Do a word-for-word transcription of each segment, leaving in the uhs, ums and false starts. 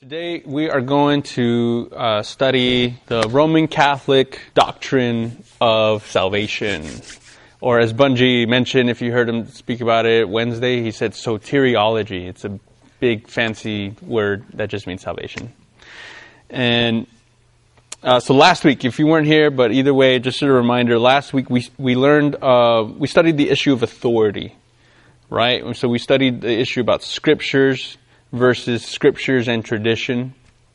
Today we are going to uh, study the Roman Catholic doctrine of salvation. Or as Bungie mentioned, if you heard him speak about it Wednesday, he said soteriology. It's a big fancy word that just means salvation. And uh, so last week, if you weren't here, but either way, just a reminder, last week we we learned, uh, we studied the issue of authority, right? So we studied the issue about scriptures versus scriptures and tradition.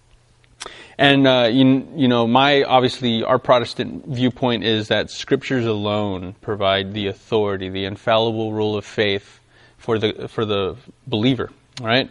And, uh, you, you know, my, obviously, our Protestant viewpoint is that scriptures alone provide the authority, the infallible rule of faith for the, for the believer, right?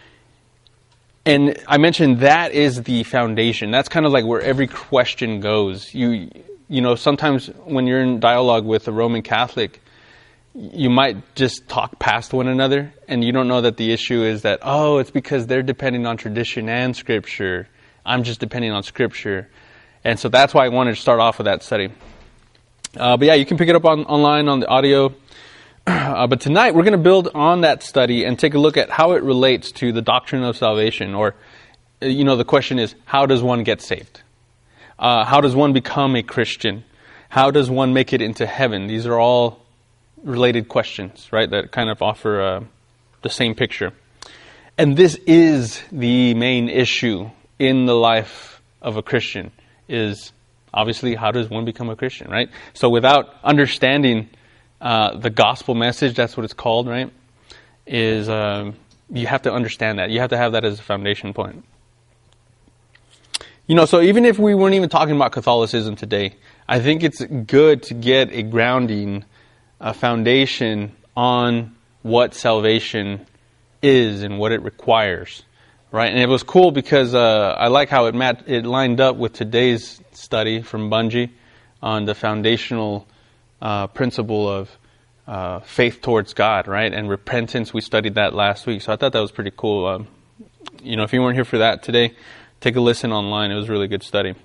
And I mentioned that is the foundation. That's kind of like where every question goes. You, you know, sometimes when you're in dialogue with a Roman Catholic, you might just talk past one another, and you don't know that the issue is that, oh, it's because they're depending on tradition and Scripture. I'm just depending on Scripture. And so that's why I wanted to start off with that study. Uh, but yeah, you can pick it up on, online on the audio. Uh, but tonight we're going to build on that study and take a look at how it relates to the doctrine of salvation. Or, you know, the question is, how does one get saved? Uh, how does one become a Christian? How does one make it into heaven? These are all related questions, right, that kind of offer uh, the same picture. And this is the main issue in the life of a Christian, is obviously how does one become a Christian, right? So without understanding uh, the gospel message, that's what it's called, right, is um, you have to understand that. You have to have that as a foundation point. You know, so even if we weren't even talking about Catholicism today, I think it's good to get a grounding, a foundation on what salvation is and what it requires, right? And it was cool because uh, I like how it mat- it lined up with today's study from Bungie on the foundational uh, principle of uh, faith towards God, right? And repentance. We studied that last week, so I thought that was pretty cool. Um, you know, if you weren't here for that today, take a listen online. It was a really good study.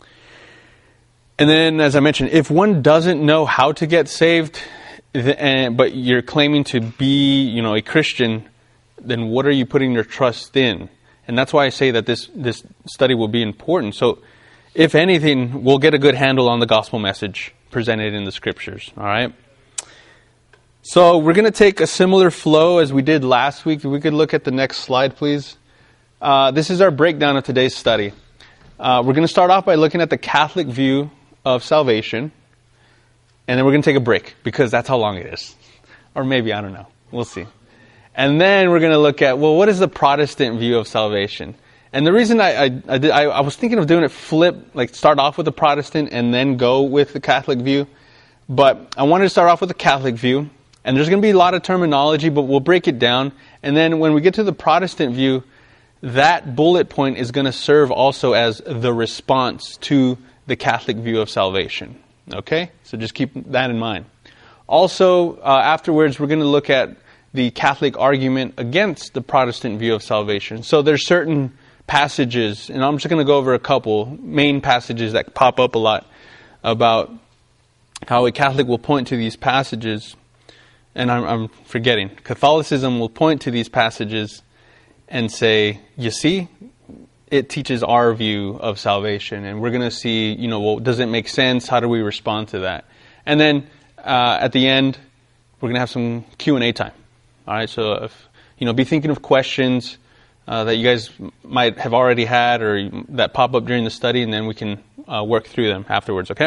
And then, as I mentioned, if one doesn't know how to get saved, but you're claiming to be, you know, a Christian, then what are you putting your trust in? And that's why I say that this, this study will be important. So, if anything, we'll get a good handle on the gospel message presented in the scriptures, all right? So, we're going to take a similar flow as we did last week. If we could look at the next slide, please. Uh, this is our breakdown of today's study. Uh, we're going to start off by looking at the Catholic view of salvation. And then we're going to take a break, because that's how long it is. Or maybe, I don't know. We'll see. And then we're going to look at, well, what is the Protestant view of salvation? And the reason I I, I, did, I I was thinking of doing it flip, like start off with the Protestant and then go with the Catholic view. But I wanted to start off with the Catholic view. And there's going to be a lot of terminology, but we'll break it down. And then when we get to the Protestant view, that bullet point is going to serve also as the response to the Catholic view of salvation. Okay? So just keep that in mind. Also, uh, afterwards, we're going to look at the Catholic argument against the Protestant view of salvation. So there's certain passages, and I'm just going to go over a couple main passages that pop up a lot about how a Catholic will point to these passages, and I'm, I'm forgetting. Catholicism will point to these passages and say, you see, it teaches our view of salvation, and we're going to see, you know, well, does it make sense? How do we respond to that? And then uh, at the end, we're going to have some Q and A time. All right, so if, you know, be thinking of questions uh, that you guys might have already had or that pop up during the study, and then we can uh, work through them afterwards. Okay.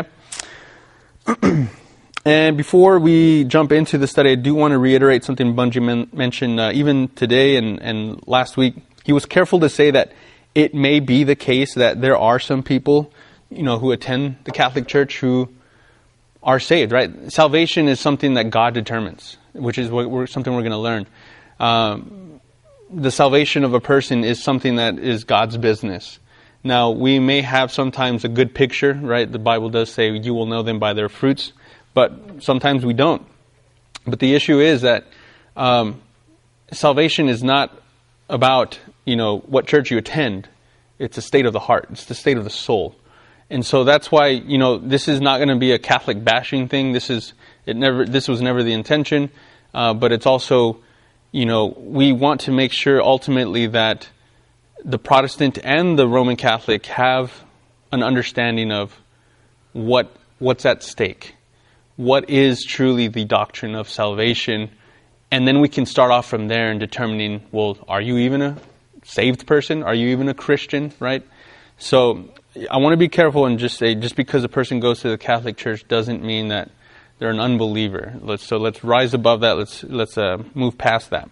And before we jump into the study, I do want to reiterate something Bungie men- mentioned uh, even today and, and last week. He was careful to say that it may be the case that there are some people, you know, who attend the Catholic Church who are saved, right? Salvation is something that God determines, which is what we're, something we're going to learn. Um, the salvation of a person is something that is God's business. Now, we may have sometimes a good picture, right? The Bible does say you will know them by their fruits, but sometimes we don't. But the issue is that um, salvation is not about, you know, what church you attend. It's a state of the heart. It's the state of the soul. And so that's why, you know, this is not going to be a Catholic bashing thing. This is it never. This was never the intention. Uh, but it's also, you know, we want to make sure ultimately that the Protestant and the Roman Catholic have an understanding of what what's at stake, what is truly the doctrine of salvation, and then we can start off from there in determining, well, are you even a saved person? Are you even a Christian, right? So I want to be careful and just say, just because a person goes to the Catholic Church doesn't mean that they're an unbeliever. Let's, so let's rise above that. Let's let's uh, move past that.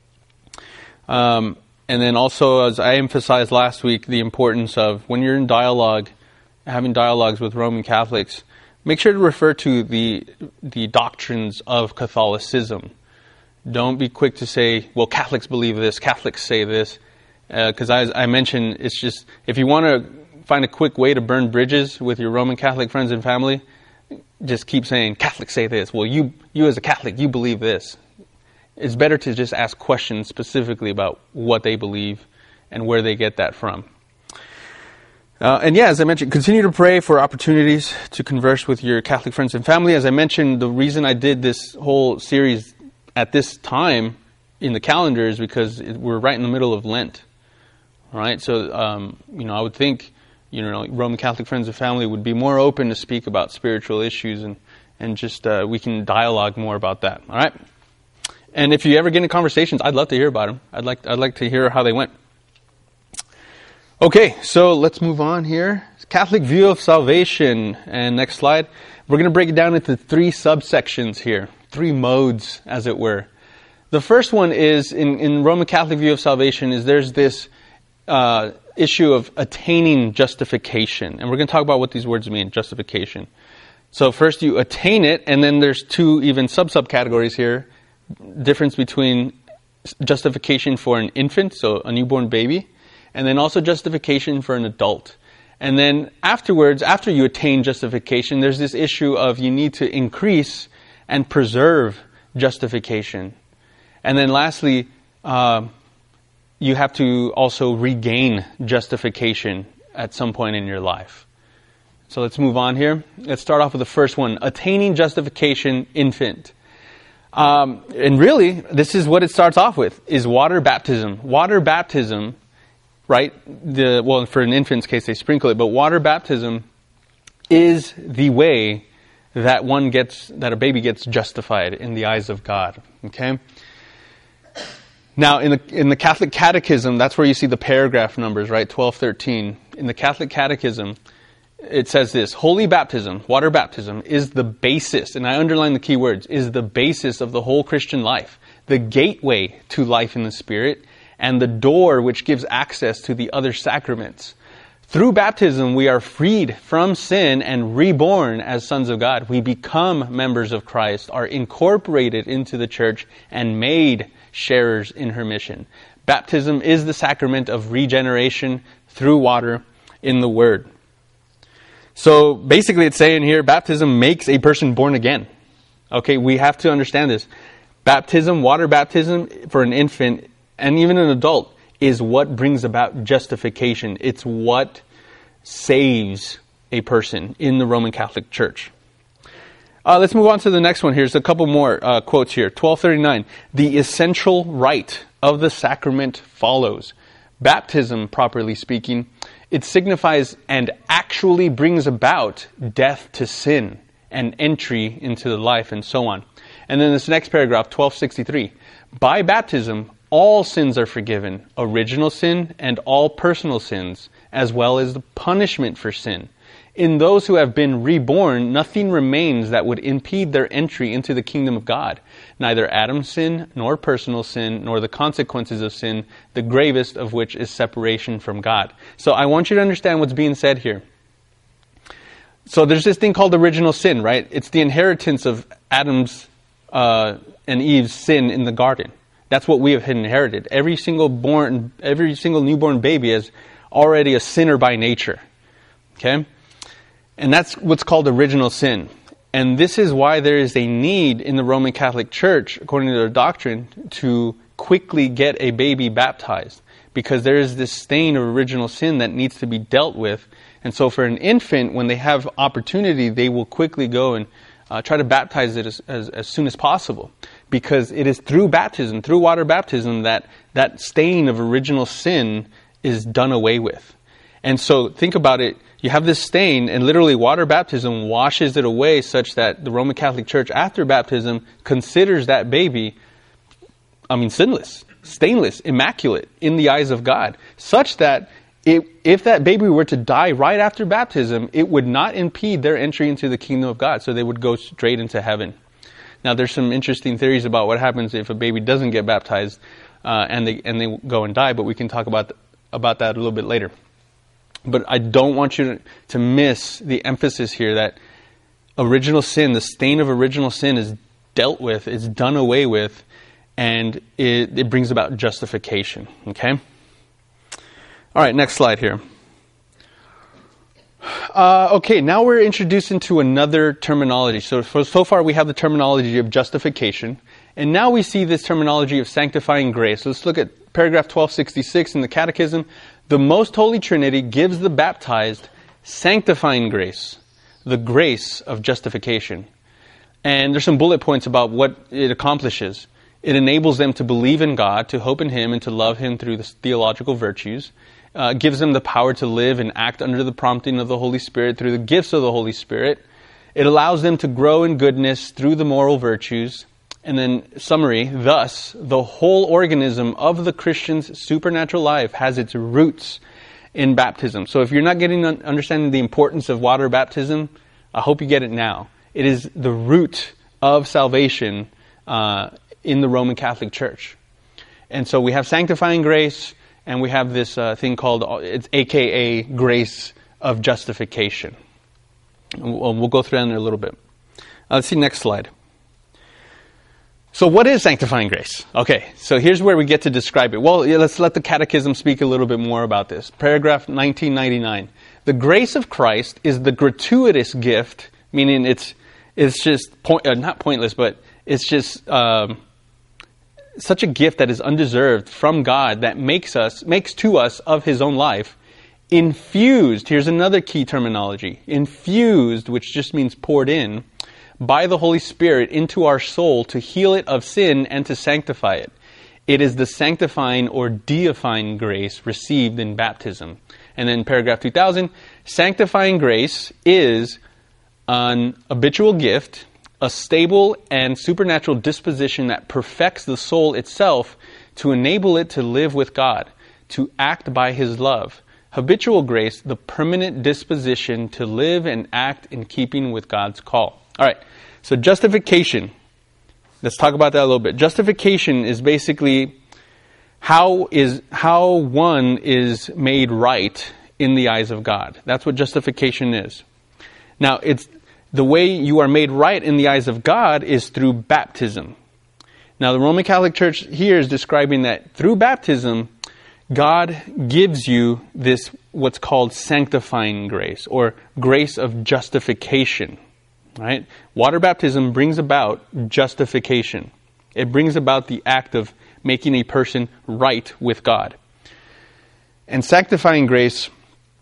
Um, and then also, as I emphasized last week, the importance of when you're in dialogue, having dialogues with Roman Catholics, make sure to refer to the the doctrines of Catholicism. Don't be quick to say, well, Catholics believe this, Catholics say this. Because uh, as I mentioned, it's just, if you want to find a quick way to burn bridges with your Roman Catholic friends and family, just keep saying, Catholics say this. Well, you you as a Catholic, you believe this. It's better to just ask questions specifically about what they believe and where they get that from. Uh, and yeah, as I mentioned, continue to pray for opportunities to converse with your Catholic friends and family. As I mentioned, the reason I did this whole series at this time in the calendar is because it, we're right in the middle of Lent. All right, so um, you know, I would think, you know, Roman Catholic friends and family would be more open to speak about spiritual issues, and and just uh, we can dialogue more about that. All right, and if you ever get into conversations, I'd love to hear about them. I'd like I'd like to hear how they went. Okay, so let's move on here. Catholic view of salvation, and next slide. We're going to break it down into three subsections here, three modes, as it were. The first one is in in Roman Catholic view of salvation is there's this Uh, issue of attaining justification. And we're going to talk about what these words mean, justification. So first you attain it, and then there's two even sub-subcategories here. Difference between justification for an infant, so a newborn baby, and then also justification for an adult. And then afterwards, after you attain justification, there's this issue of you need to increase and preserve justification. And then lastly, uh, you have to also regain justification at some point in your life. So let's move on here. Let's start off with the first one, attaining justification, infant. Um, and really, this is what it starts off with, is water baptism. Water baptism, right? The well, for an infant's case, they sprinkle it, but water baptism is the way that one gets, that a baby gets justified in the eyes of God. Okay? Now, in the in the Catholic Catechism, that's where you see the paragraph numbers, right? twelve, thirteen. In the Catholic Catechism, it says this: holy baptism, water baptism, is the basis, and I underline the key words, is the basis of the whole Christian life, the gateway to life in the Spirit, and the door which gives access to the other sacraments. Through baptism, we are freed from sin and reborn as sons of God. We become members of Christ, are incorporated into the church, and made sharers in her mission. Baptism is the sacrament of regeneration through water in the Word. So basically it's saying here, baptism makes a person born again. Okay, we have to understand this. Baptism, water baptism for an infant and even an adult is what brings about justification. It's what saves a person in the Roman Catholic Church. Uh, let's move on to the next one. Here's a couple more uh, quotes here. twelve thirty-nine. The essential rite of the sacrament follows. Baptism, properly speaking, it signifies and actually brings about death to sin and entry into the life and so on. And then this next paragraph, twelve sixty-three. By baptism, all sins are forgiven, original sin and all personal sins, as well as the punishment for sin. In those who have been reborn, nothing remains that would impede their entry into the kingdom of God. Neither Adam's sin, nor personal sin, nor the consequences of sin, the gravest of which is separation from God. So I want you to understand what's being said here. So there's this thing called original sin, right? It's the inheritance of Adam's uh, and Eve's sin in the garden. That's what we have inherited. Every single born, every single newborn baby is already a sinner by nature. Okay? And that's what's called original sin. And this is why there is a need in the Roman Catholic Church, according to their doctrine, to quickly get a baby baptized. Because there is this stain of original sin that needs to be dealt with. And so for an infant, when they have opportunity, they will quickly go and uh, try to baptize it as, as, as soon as possible. Because it is through baptism, through water baptism, that that stain of original sin is done away with. And so think about it. You have this stain, and literally water baptism washes it away such that the Roman Catholic Church, after baptism, considers that baby, I mean, sinless, stainless, immaculate in the eyes of God, such that it, if that baby were to die right after baptism, it would not impede their entry into the kingdom of God, so they would go straight into heaven. Now, there's some interesting theories about what happens if a baby doesn't get baptized uh, and they and they go and die, but we can talk about th- about that a little bit later. But I don't want you to, to miss the emphasis here that original sin, the stain of original sin, is dealt with, it's done away with, and it, it brings about justification. Okay? All right, next slide here. Uh, okay, now we're introduced into another terminology. So, for, so far we have the terminology of justification, and now we see this terminology of sanctifying grace. So let's look at paragraph twelve sixty-six in the Catechism. The Most Holy Trinity gives the baptized sanctifying grace, the grace of justification. And there's some bullet points about what it accomplishes. It enables them to believe in God, to hope in Him, and to love Him through the theological virtues. Uh, gives them the power to live and act under the prompting of the Holy Spirit through the gifts of the Holy Spirit. It allows them to grow in goodness through the moral virtues. And then, summary, thus, the whole organism of the Christian's supernatural life has its roots in baptism. So if you're not getting understanding the importance of water baptism, I hope you get it now. It is the root of salvation uh, in the Roman Catholic Church. And so we have sanctifying grace, and we have this uh, thing called, it's A K A grace of justification. We'll, we'll go through that in a little bit. Uh, let's see, next slide. So what is sanctifying grace? Okay, so here's where we get to describe it. Well, yeah, let's let the Catechism speak a little bit more about this. Paragraph nineteen ninety-nine. The grace of Christ is the gratuitous gift, meaning it's it's just, point, uh, not pointless, but it's just um, such a gift that is undeserved from God that makes us, makes to us of His own life, infused, here's another key terminology, infused, which just means poured in, by the Holy Spirit into our soul to heal it of sin and to sanctify it. It is the sanctifying or deifying grace received in baptism. And then paragraph two thousand, sanctifying grace is an habitual gift, a stable and supernatural disposition that perfects the soul itself to enable it to live with God, to act by His love. Habitual grace, the permanent disposition to live and act in keeping with God's call. All right, so justification. Let's talk about that a little bit. Justification is basically how is how one is made right in the eyes of God. That's what justification is. Now, it's the way you are made right in the eyes of God is through baptism. Now, the Roman Catholic Church here is describing that through baptism, God gives you this what's called sanctifying grace, or grace of justification. Right? Water baptism brings about justification. It brings about the act of making a person right with God. And sanctifying grace,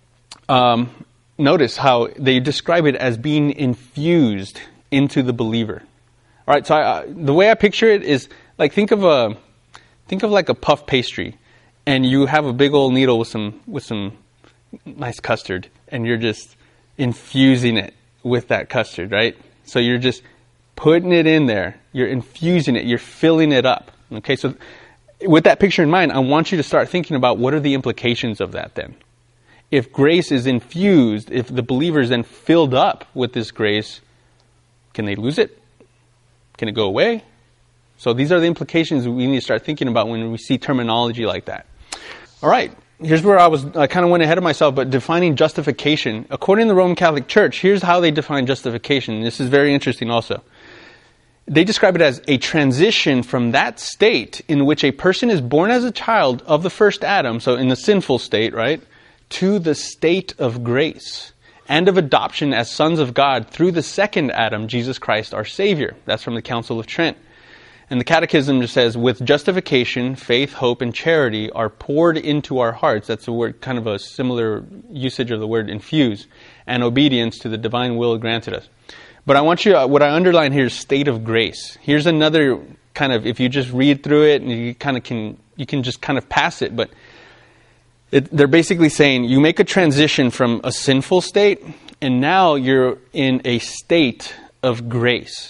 um, notice how they describe it as being infused into the believer. All right, so I, uh, the way I picture it is like think of a think of like a puff pastry, and you have a big old needle with some with some nice custard, and you're just infusing it with that custard, right? So you're just putting it in there. You're infusing it. You're filling it up. Okay, so with that picture in mind, I want you to start thinking about what are the implications of that then. If grace is infused, if the believer is then filled up with this grace, can they lose it? Can it go away? So these are the implications we need to start thinking about when we see terminology like that. All right. Here's where I was, I kind of went ahead of myself, but defining justification. According to the Roman Catholic Church, here's how they define justification. This is very interesting also. They describe it as a transition from that state in which a person is born as a child of the first Adam, so in the sinful state, right, to the state of grace and of adoption as sons of God through the second Adam, Jesus Christ, our Savior. That's from the Council of Trent. And the Catechism just says, with justification, faith, hope, and charity are poured into our hearts. That's a word, kind of a similar usage of the word infuse, and obedience to the divine will granted us. But I want you, what I underline here is state of grace. Here's another kind of, if you just read through it, and you kind of can, you can just kind of pass it, but It, they're basically saying you make a transition from a sinful state, and now you're in a state of grace.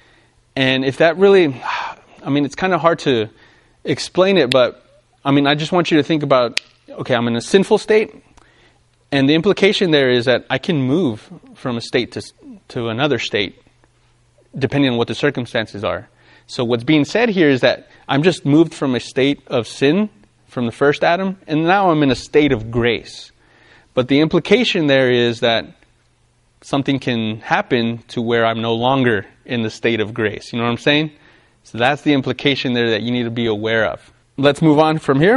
And if that really, I mean, it's kind of hard to explain it, but I mean, I just want you to think about, okay, I'm in a sinful state, and the implication there is that I can move from a state to to another state, depending on what the circumstances are. So what's being said here is that I'm just moved from a state of sin, from the first Adam, and now I'm in a state of grace. But the implication there is that something can happen to where I'm no longer in the state of grace. You know what I'm saying? So that's the implication there that you need to be aware of. Let's move on from here.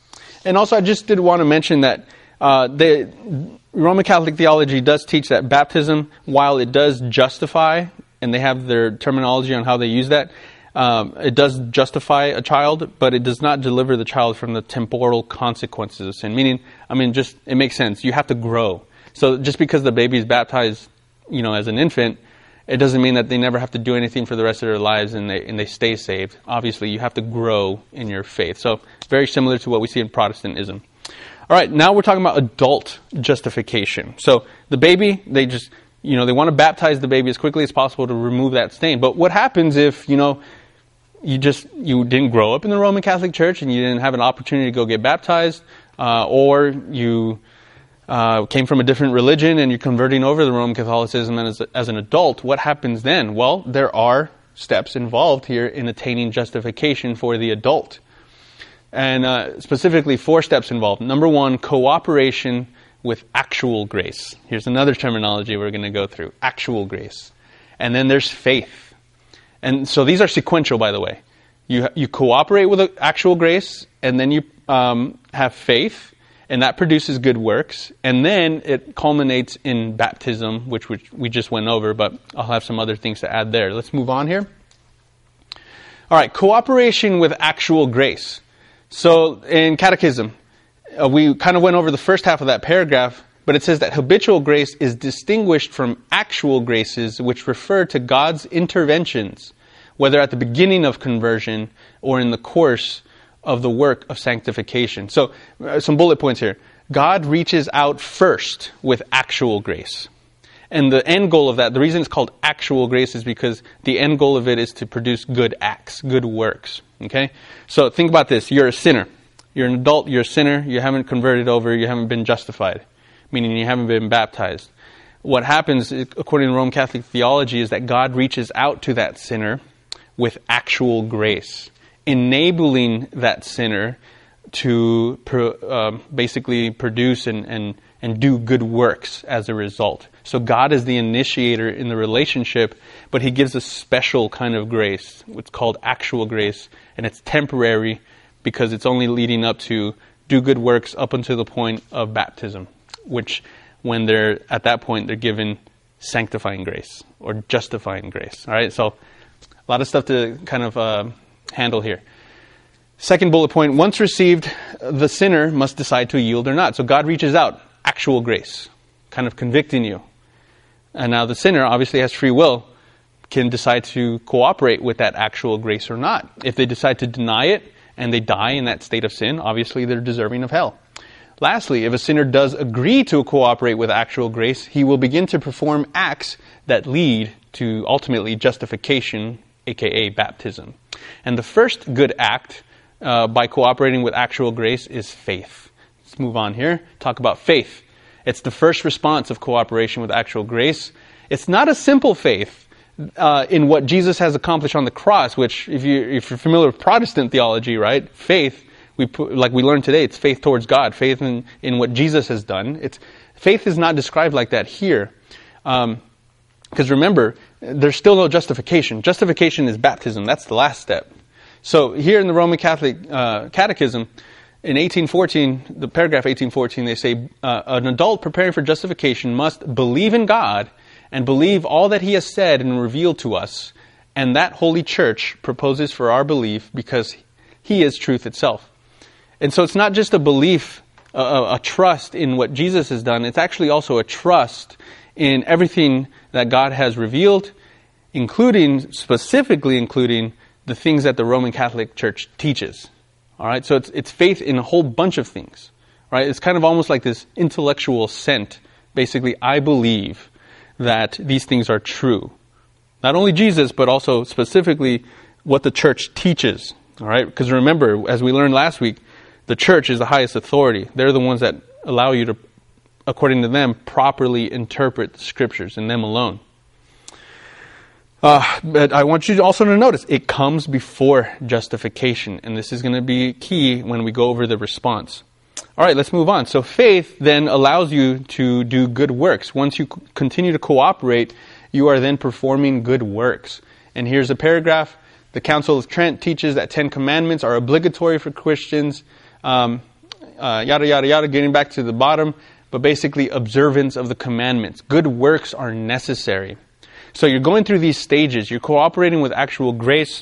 And also I just did want to mention that uh, the Roman Catholic theology does teach that baptism, while it does justify, and they have their terminology on how they use that, Um, it does justify a child, but it does not deliver the child from the temporal consequences of sin. Meaning, I mean, just, it makes sense. You have to grow. So just because the baby is baptized, you know, as an infant, it doesn't mean that they never have to do anything for the rest of their lives and they, and they stay saved. Obviously, you have to grow in your faith. So very similar to what we see in Protestantism. All right, now we're talking about adult justification. So the baby, they just, you know, they want to baptize the baby as quickly as possible to remove that stain. But what happens if, you know, you just, you didn't grow up in the Roman Catholic Church and you didn't have an opportunity to go get baptized, uh, or you uh, came from a different religion and you're converting over to Roman Catholicism as, as an adult? What happens then? Well, there are steps involved here in attaining justification for the adult. And uh, specifically four steps involved. Number one, cooperation with actual grace. Here's another terminology we're going to go through. Actual grace. And then there's faith. And so these are sequential, by the way. You you cooperate with actual grace, and then you um, have faith, and that produces good works. And then it culminates in baptism, which, which we just went over, but I'll have some other things to add there. Let's move on here. All right, cooperation with actual grace. So in Catechism, uh, we kind of went over the first half of that paragraph, but it says that habitual grace is distinguished from actual graces which refer to God's interventions, whether at the beginning of conversion or in the course of the work of sanctification. So, uh, some bullet points here. God reaches out first with actual grace. And the end goal of that, the reason it's called actual grace is because the end goal of it is to produce good acts, good works. Okay? So think about this. You're a sinner. You're an adult, you're a sinner, you haven't converted over, you haven't been justified, meaning you haven't been baptized. What happens, according to Roman Catholic theology, is that God reaches out to that sinner with actual grace, enabling that sinner to pro, uh, basically produce and, and, and do good works as a result. So God is the initiator in the relationship, but He gives a special kind of grace, what's called actual grace, and it's temporary because it's only leading up to do good works up until the point of baptism, which when they're at that point, they're given sanctifying grace or justifying grace. All right, so a lot of stuff to kind of uh, handle here. Second bullet point, once received, the sinner must decide to yield or not. So God reaches out, actual grace, kind of convicting you. And now the sinner obviously has free will, can decide to cooperate with that actual grace or not. If they decide to deny it and they die in that state of sin, obviously they're deserving of hell. Lastly, if a sinner does agree to cooperate with actual grace, he will begin to perform acts that lead to ultimately justification, aka baptism. And the first good act uh, by cooperating with actual grace is faith. Let's move on here. Talk about faith. It's the first response of cooperation with actual grace. It's not a simple faith uh, in what Jesus has accomplished on the cross, which if, you, if you're familiar with Protestant theology, right, faith, we put, like we learned today, it's faith towards God, faith in, in what Jesus has done. It's faith is not described like that here. Um, because remember, there's still no justification. Justification is baptism. That's the last step. So here in the Roman Catholic uh, Catechism, in eighteen fourteen, the paragraph eighteen fourteen, they say, uh, an adult preparing for justification must believe in God and believe all that He has said and revealed to us, and that Holy Church proposes for our belief because He is truth itself. And so it's not just a belief, a, a trust in what Jesus has done. It's actually also a trust in everything that God has revealed, including, specifically including, the things that the Roman Catholic Church teaches. All right, so it's it's faith in a whole bunch of things. right? It's kind of almost like this intellectual assent. Basically, I believe that these things are true. Not only Jesus, but also specifically what the church teaches, all right? Because remember, as we learned last week, the church is the highest authority. They're the ones that allow you to, according to them, properly interpret the scriptures and them alone. Uh, but I want you also to notice, it comes before justification. And this is going to be key when we go over the response. All right, let's move on. So faith then allows you to do good works. Once you c- continue to cooperate, you are then performing good works. And here's a paragraph. The Council of Trent teaches that Ten Commandments are obligatory for Christians. Um, uh, yada, yada, yada, getting back to the bottom. But basically, observance of the commandments. Good works are necessary. So you're going through these stages. You're cooperating with actual grace.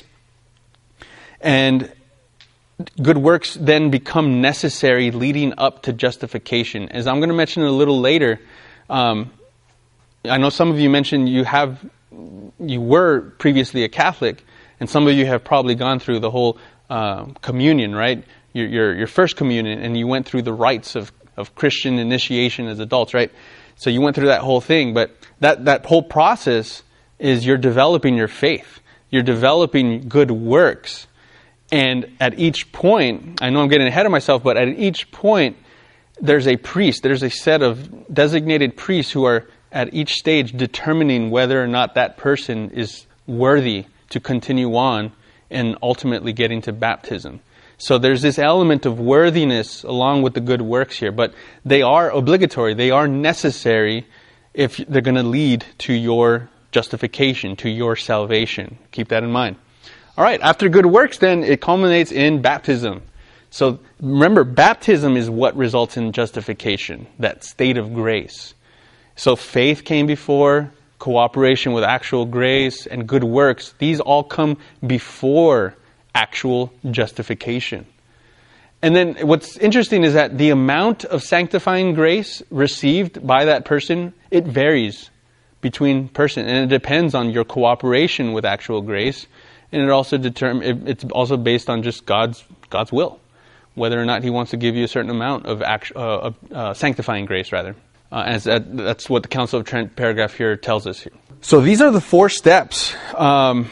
And good works then become necessary leading up to justification. As I'm going to mention a little later, um, I know some of you mentioned you have, you were previously a Catholic, and some of you have probably gone through the whole uh, communion, right? Your, your your first communion, and you went through the rites of, of Christian initiation as adults, right? So you went through that whole thing, but that, that whole process is you're developing your faith. You're developing good works. And at each point, I know I'm getting ahead of myself, but at each point, there's a priest, there's a set of designated priests who are at each stage determining whether or not that person is worthy to continue on and ultimately getting to baptism. So there's this element of worthiness along with the good works here, but they are obligatory, they are necessary if they're going to lead to your justification, to your salvation. Keep that in mind. All right, after good works, then, it culminates in baptism. So remember, baptism is what results in justification, that state of grace. So faith came before, cooperation with actual grace, and good works. These all come before actual justification. And then what's interesting is that the amount of sanctifying grace received by that person, it varies between person, and it depends on your cooperation with actual grace. And it also determine it's also based on just God's God's will, whether or not He wants to give you a certain amount of act, uh, uh, sanctifying grace, rather. Uh, as that, that's what the Council of Trent paragraph here tells us here. So these are the four steps um,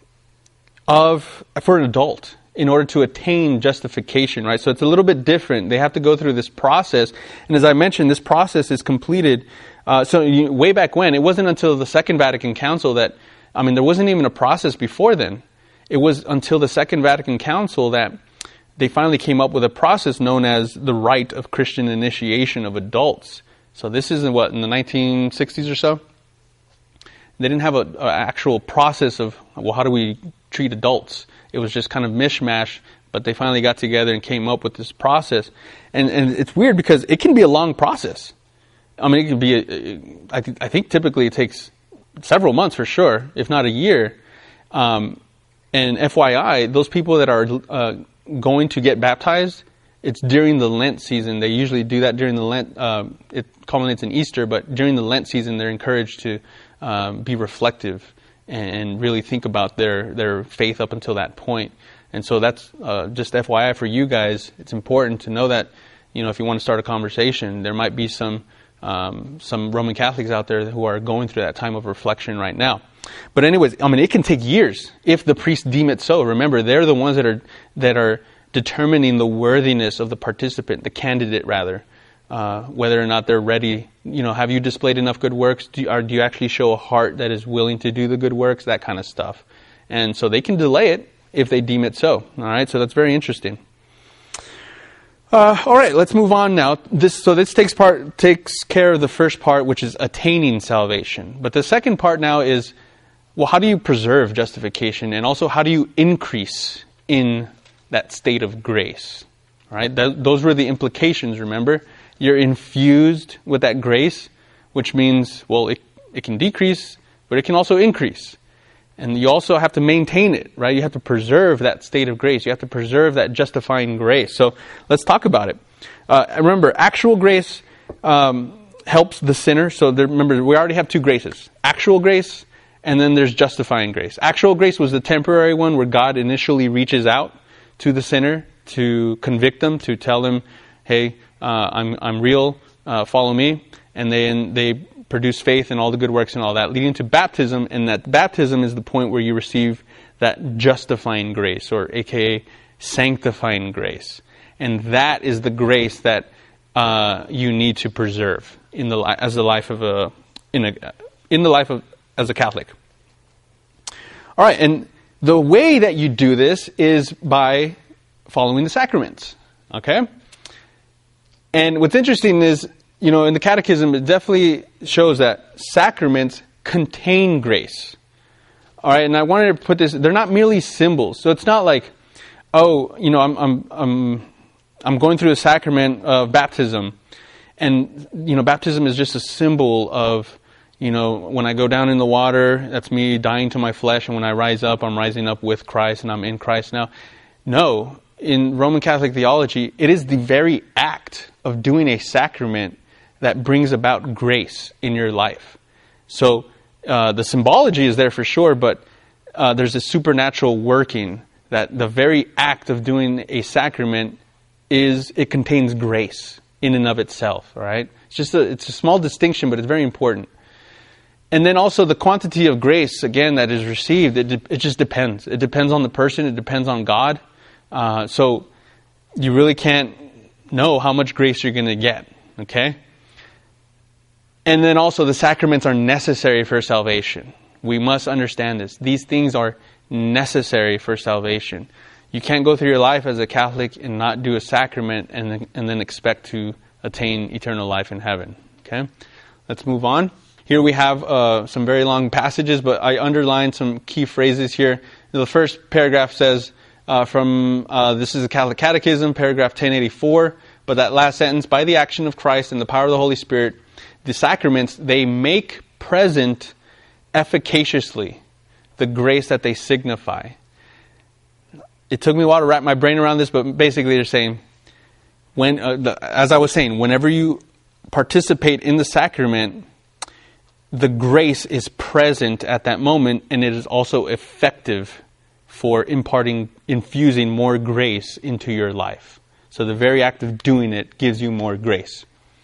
of for an adult in order to attain justification, right? So it's a little bit different. They have to go through this process, and as I mentioned, this process is completed. Uh, so you, way back when, it wasn't until the Second Vatican Council that. I mean, there wasn't even a process before then. It was until the Second Vatican Council that they finally came up with a process known as the rite of Christian initiation of adults. So this is in what, in the nineteen sixties or so? They didn't have an actual process of, well, how do we treat adults? It was just kind of mishmash, but they finally got together and came up with this process. And, and it's weird because it can be a long process. I mean, it can be, a, I, th- I think typically it takes several months for sure, if not a year. Um, and F Y I, those people that are uh, going to get baptized, it's during the Lent season. They usually do that during the Lent. Um, it culminates in Easter, but during the Lent season, they're encouraged to um, be reflective and really think about their, their faith up until that point. And so that's uh, just F Y I for you guys. It's important to know that, you know, if you want to start a conversation, there might be some Um, some Roman Catholics out there who are going through that time of reflection right now. But anyways, I mean, it can take years if the priests deem it so. Remember, they're the ones that are that are determining the worthiness of the participant, the candidate rather, uh, whether or not they're ready. You know, have you displayed enough good works? Do you, or do you actually show a heart that is willing to do the good works? That kind of stuff. And so they can delay it if they deem it so. All right, so that's very interesting. Uh, all right, let's move on now. This, so this takes part takes care of the first part, which is attaining salvation. But the second part now is, well, how do you preserve justification, and also how do you increase in that state of grace? All right, Th- those were the implications. Remember, you're infused with that grace, which means, well, it it can decrease, but it can also increase. And you also have to maintain it, right? You have to preserve that state of grace. You have to preserve that justifying grace. So let's talk about it. Uh, remember, actual grace um, helps the sinner. So there, remember, we already have two graces. Actual grace, and then there's justifying grace. Actual grace was the temporary one where God initially reaches out to the sinner to convict them, to tell them, hey, uh, I'm I'm real, uh, follow me. And then they produce faith and all the good works and all that, leading to baptism. And that baptism is the point where you receive that justifying grace, or A K A sanctifying grace. And that is the grace that uh, you need to preserve in the as the life of a in a in the life of as a Catholic. All right, and the way that you do this is by following the sacraments. Okay, and what's interesting is, you know, in the Catechism, it definitely shows that sacraments contain grace. All right, and I wanted to put this, they're not merely symbols. So it's not like, oh, you know, I'm I'm I'm I'm going through the sacrament of baptism, and, you know, baptism is just a symbol of, you know, when I go down in the water, that's me dying to my flesh, and when I rise up, I'm rising up with Christ, and I'm in Christ now. No, in Roman Catholic theology, it is the very act of doing a sacrament that brings about grace in your life. So uh, the symbology is there for sure, but uh, there's a supernatural working that the very act of doing a sacrament is, it contains grace in and of itself, all right? It's just a, it's a small distinction, but it's very important. And then also the quantity of grace, again, that is received, it, it just depends. It depends on the person, it depends on God. Uh, so you really can't know how much grace you're going to get, okay? And then also the sacraments are necessary for salvation. We must understand this. These things are necessary for salvation. You can't go through your life as a Catholic and not do a sacrament and then, and then expect to attain eternal life in heaven. Okay? Let's move on. Here we have uh, some very long passages, but I underlined some key phrases here. The first paragraph says, uh, from, uh, this is the Catholic Catechism, paragraph ten eighty-four, but that last sentence, by the action of Christ and the power of the Holy Spirit, the sacraments, they make present efficaciously the grace that they signify. It took me a while to wrap my brain around this, but basically they're saying, when, uh, the, as I was saying, whenever you participate in the sacrament, the grace is present at that moment, and it is also effective for imparting, infusing more grace into your life. So the very act of doing it gives you more grace.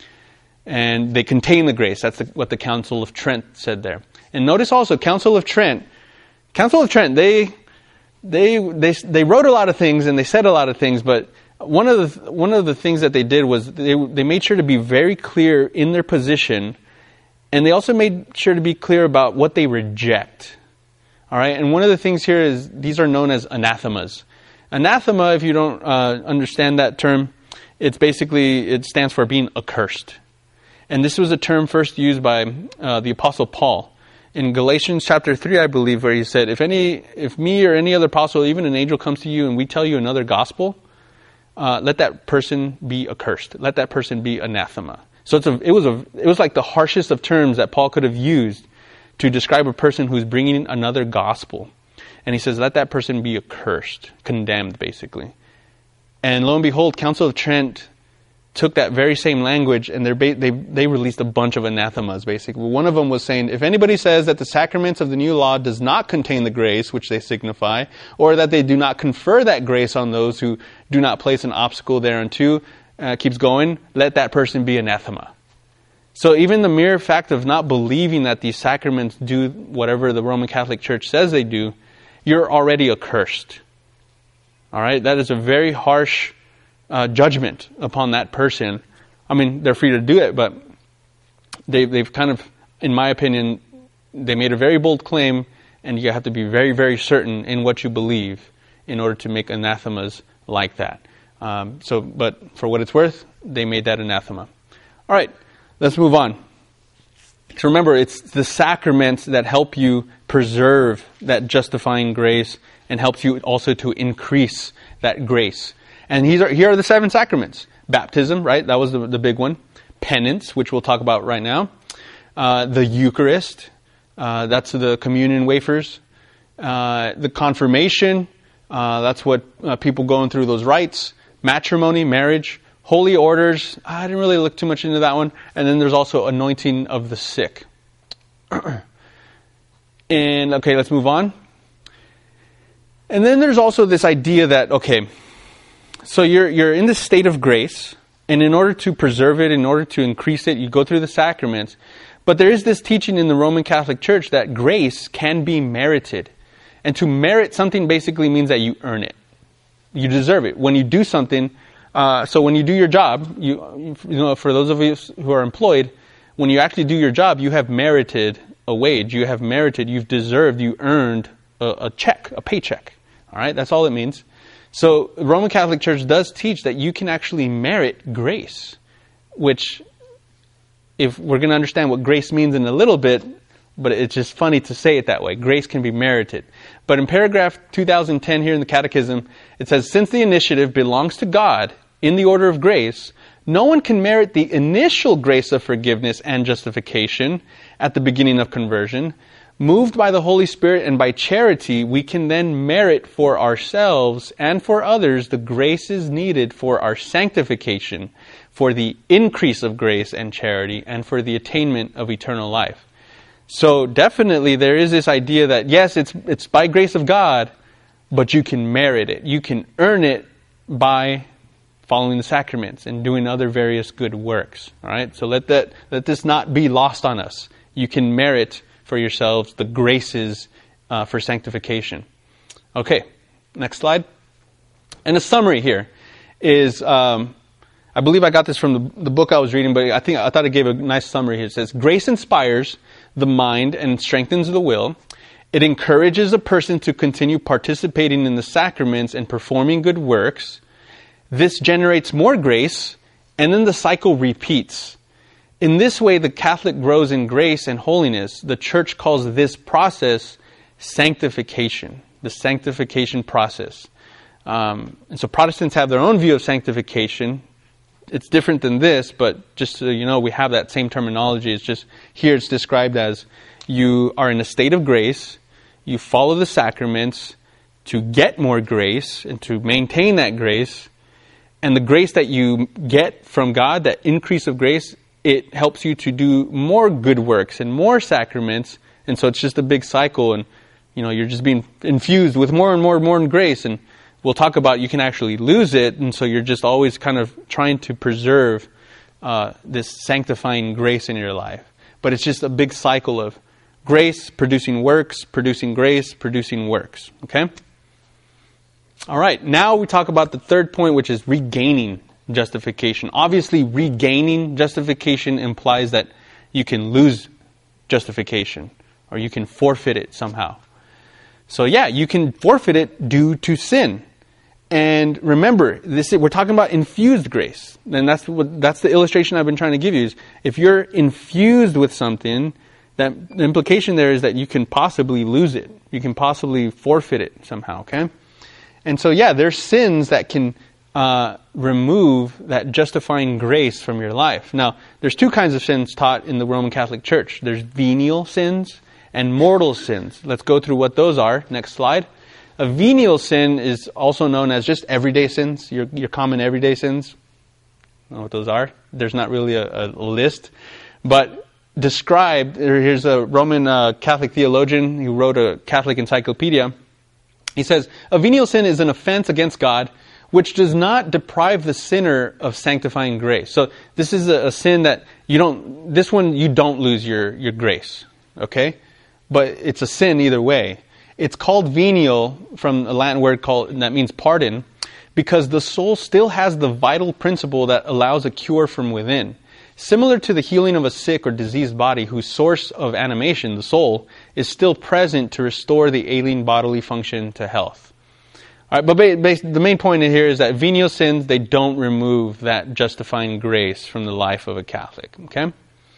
And they contain the grace. That's the, what the Council of Trent said there. And notice also, Council of Trent, Council of Trent, they they they they wrote a lot of things and they said a lot of things, but one of the one of the things that they did was they they made sure to be very clear in their position, and they also made sure to be clear about what they reject. All right, and one of the things here is these are known as anathemas. Anathema, if you don't uh, understand that term, it's basically, it stands for being accursed. And this was a term first used by uh, the Apostle Paul in Galatians chapter three, I believe, where he said, if any, if me or any other apostle, even an angel comes to you and we tell you another gospel, uh, let that person be accursed. Let that person be anathema. So it's a, it was a, it was like the harshest of terms that Paul could have used to describe a person who's bringing another gospel. And he says, let that person be accursed, condemned, basically. And lo and behold, Council of Trent took that very same language and they they they released a bunch of anathemas, basically. One of them was saying, if anybody says that the sacraments of the new law does not contain the grace which they signify, or that they do not confer that grace on those who do not place an obstacle thereunto, uh, keeps going, let that person be anathema. So even the mere fact of not believing that these sacraments do whatever the Roman Catholic Church says they do, you're already accursed. All right? That is a very harsh uh, judgment upon that person. I mean, they're free to do it, but they, they've kind of, in my opinion, they made a very bold claim, and you have to be very, very certain in what you believe in order to make anathemas like that. Um, so, but for what it's worth, they made that anathema. All right. Let's move on. So remember, it's the sacraments that help you preserve that justifying grace and helps you also to increase that grace. And these are, here are the seven sacraments. Baptism, right? That was the, the big one. Penance, which we'll talk about right now. Uh, the Eucharist. Uh, that's the communion wafers. Uh, the confirmation. Uh, that's what uh, people going through those rites. Matrimony, marriage. Holy orders, I didn't really look too much into that one. And then there's also anointing of the sick. And, okay, let's move on. And then there's also this idea that, okay, so you're you're in this state of grace, And in order to preserve it, in order to increase it, you go through the sacraments. But there is this teaching in the Roman Catholic Church that grace can be merited. And to merit something basically means that you earn it. You deserve it. When you do something, uh, so when you do your job, you, you know, for those of you who are employed, when you actually do your job, you have merited a wage. You have merited, you've deserved, you earned a, a check, a paycheck. All right, that's all it means. So the Roman Catholic Church does teach that you can actually merit grace, which, if we're going to understand what grace means in a little bit, but it's just funny to say it that way. Grace can be merited. But in paragraph two thousand ten here in the Catechism, it says, since the initiative belongs to God in the order of grace, no one can merit the initial grace of forgiveness and justification at the beginning of conversion. Moved by the Holy Spirit and by charity, we can then merit for ourselves and for others the graces needed for our sanctification, for the increase of grace and charity, and for the attainment of eternal life. So definitely there is this idea that, yes, it's it's by grace of God, but you can merit it. You can earn it by following the sacraments and doing other various good works. All right? So let that let this not be lost on us. You can merit for yourselves the graces uh, for sanctification. Okay, next slide. And a summary here is, um, I believe I got this from the, the book I was reading, but I think I thought it gave a nice summary here. It says, grace inspires the mind and strengthens the will. It encourages a person to continue participating in the sacraments and performing good works. This generates more grace, and then the cycle repeats. In this way, the Catholic grows in grace and holiness. The Church calls this process sanctification, the sanctification process. Um, and so Protestants have their own view of sanctification. It's different than this, but just so you know, we have that same terminology. It's just here it's described as you are in a state of grace, you follow the sacraments to get more grace and to maintain that grace. And the grace that you get from God, that increase of grace, it helps you to do more good works and more sacraments. And so it's just a big cycle, and you know, you're just being infused with more and more and more grace. And we'll talk about you can actually lose it, and so you're just always kind of trying to preserve uh, this sanctifying grace in your life. But it's just a big cycle of grace producing works, producing grace, producing works. Okay? All right, now we talk about the third point, which is regaining justification. Obviously, regaining justification implies that you can lose justification, or you can forfeit it somehow. So yeah, you can forfeit it due to sin. And remember, this is, we're talking about infused grace. And that's what that's the illustration I've been trying to give you. Is if you're infused with something, that the implication there is that you can possibly lose it. You can possibly forfeit it somehow, okay? And so yeah, there's sins that can uh, remove that justifying grace from your life. Now, there's two kinds of sins taught in the Roman Catholic Church. There's venial sins and mortal sins. Let's go through what those are. Next slide. A venial sin is also known as just everyday sins, your, your common everyday sins. I don't know what those are. There's not really a, a list. But described, here's a Roman uh, Catholic theologian who wrote a Catholic encyclopedia. He says, a venial sin is an offense against God which does not deprive the sinner of sanctifying grace. So this is a, a sin that you don't, this one you don't lose your, your grace, okay? But it's a sin either way. It's called venial from a Latin word called that means pardon, because the soul still has the vital principle that allows a cure from within. Similar to the healing of a sick or diseased body whose source of animation, the soul, is still present to restore the ailing bodily function to health. All right, but ba- ba- the main point in here is that venial sins, they don't remove that justifying grace from the life of a Catholic. Okay?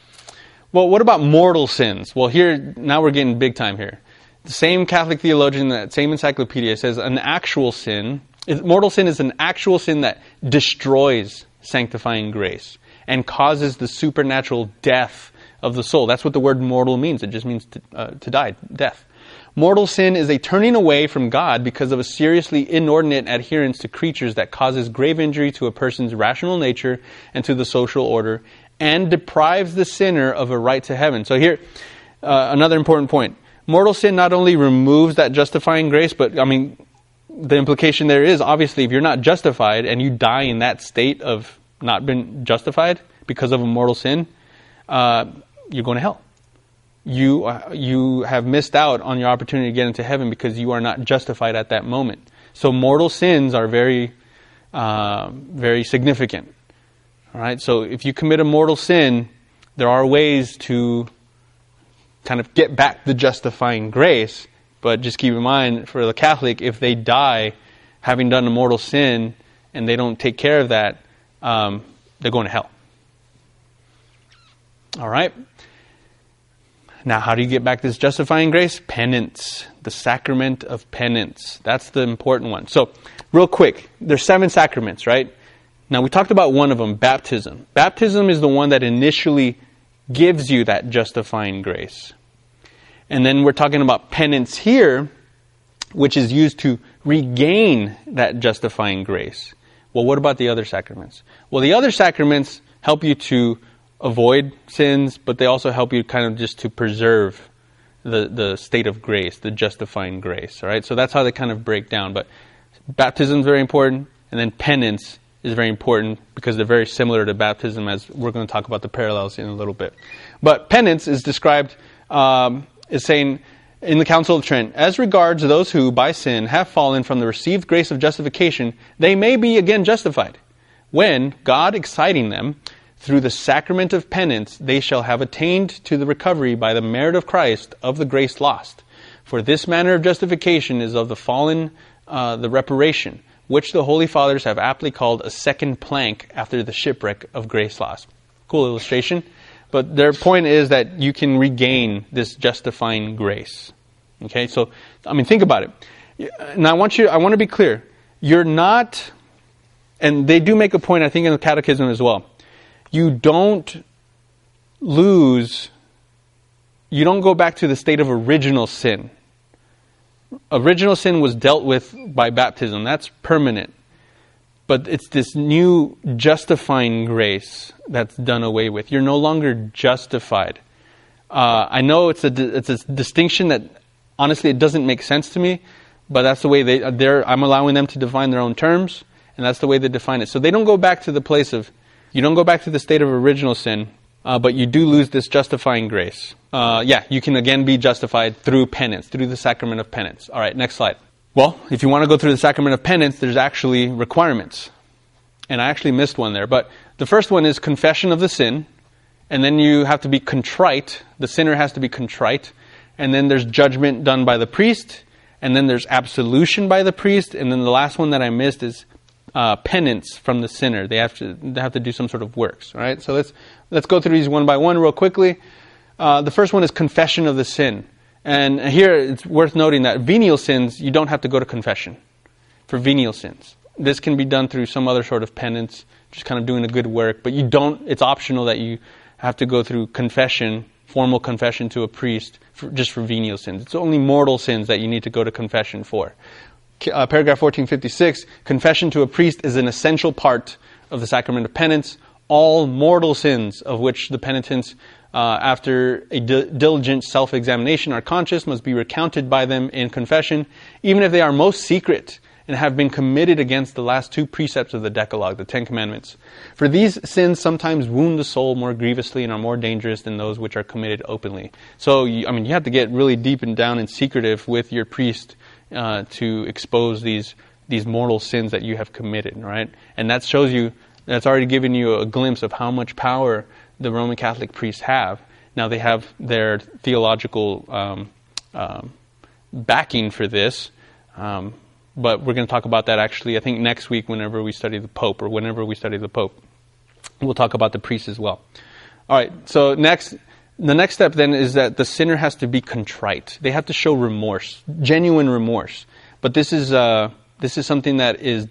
Well, what about mortal sins? Well, here, now we're getting big time here. The same Catholic theologian, that same encyclopedia says an actual sin, mortal sin is an actual sin that destroys sanctifying grace and causes the supernatural death of the soul. That's what the word mortal means. It just means to, uh, to die, death. Mortal sin is a turning away from God because of a seriously inordinate adherence to creatures that causes grave injury to a person's rational nature and to the social order and deprives the sinner of a right to heaven. So here, uh, another important point. Mortal sin not only removes that justifying grace, but, I mean, the implication there is, obviously, if you're not justified and you die in that state of not been justified because of a mortal sin, uh, you're going to hell. You uh, you have missed out on your opportunity to get into heaven because you are not justified at that moment. So mortal sins are very, uh, very significant. All right. So if you commit a mortal sin, there are ways to kind of get back the justifying grace. But just keep in mind, for the Catholic, if they die having done a mortal sin and they don't take care of that, um, they're going to hell. All right. Now, how do you get back this justifying grace? Penance, the sacrament of penance. That's the important one. So, real quick, there's seven sacraments, right? Now, we talked about one of them, baptism. Baptism is the one that initially gives you that justifying grace. And then we're talking about penance here, which is used to regain that justifying grace. Well, what about the other sacraments? Well, the other sacraments help you to avoid sins, but they also help you kind of just to preserve the, the state of grace, the justifying grace. All right, so that's how they kind of break down. But baptism is very important, and then penance is very important because they're very similar to baptism, as we're going to talk about the parallels in a little bit. But penance is described um, as saying in the Council of Trent, as regards those who by sin have fallen from the received grace of justification, they may be again justified, when God exciting them through the sacrament of penance, they shall have attained to the recovery by the merit of Christ of the grace lost. For this manner of justification is of the fallen, uh, the reparation, which the Holy Fathers have aptly called a second plank after the shipwreck of grace lost. Cool illustration. But their point is that you can regain this justifying grace. Okay, so, I mean, think about it. And I want you, I want to be clear. You're not, and they do make a point, I think, in the Catechism as well. You don't lose, you don't go back to the state of original sin. Original sin was dealt with by baptism. That's permanent. But it's this new justifying grace that's done away with. You're no longer justified. Uh, I know it's a it's a distinction that honestly it doesn't make sense to me, but that's the way they they're. I'm allowing them to define their own terms, and that's the way they define it. So they don't go back to the place of, you don't go back to the state of original sin, uh, but you do lose this justifying grace. Uh, yeah, you can again be justified through penance, through the sacrament of penance. All right, next slide. Well, if you want to go through the sacrament of penance, there's actually requirements. And I actually missed one there. But the first one is confession of the sin. And then you have to be contrite. The sinner has to be contrite. And then there's judgment done by the priest. And then there's absolution by the priest. And then the last one that I missed is uh, penance from the sinner. They have to they have to do some sort of works. All right? So let's, let's go through these one by one real quickly. Uh, the first one is confession of the sin. And here it's worth noting that venial sins, you don't have to go to confession for venial sins. This can be done through some other sort of penance, just kind of doing a good work, but you don't, it's optional that you have to go through confession, formal confession to a priest, for, just for venial sins. It's only mortal sins that you need to go to confession for. Uh, paragraph fourteen fifty-six, confession to a priest is an essential part of the sacrament of penance. All mortal sins of which the penitents Uh, after a di- diligent self-examination are conscious must be recounted by them in confession, even if they are most secret and have been committed against the last two precepts of the Decalogue, the Ten Commandments. For these sins sometimes wound the soul more grievously and are more dangerous than those which are committed openly. So, you, I mean, you have to get really deep and down and secretive with your priest uh, to expose these these mortal sins that you have committed, right? And that shows you, that's already given you a glimpse of how much power the Roman Catholic priests have. Now they have their theological um, um, backing for this, um, but we're going to talk about that actually, I think next week whenever we study the Pope, or whenever we study the Pope. We'll talk about the priests as well. All right, so next, the next step then is that the sinner has to be contrite. They have to show remorse, genuine remorse. But this is uh, this is something that is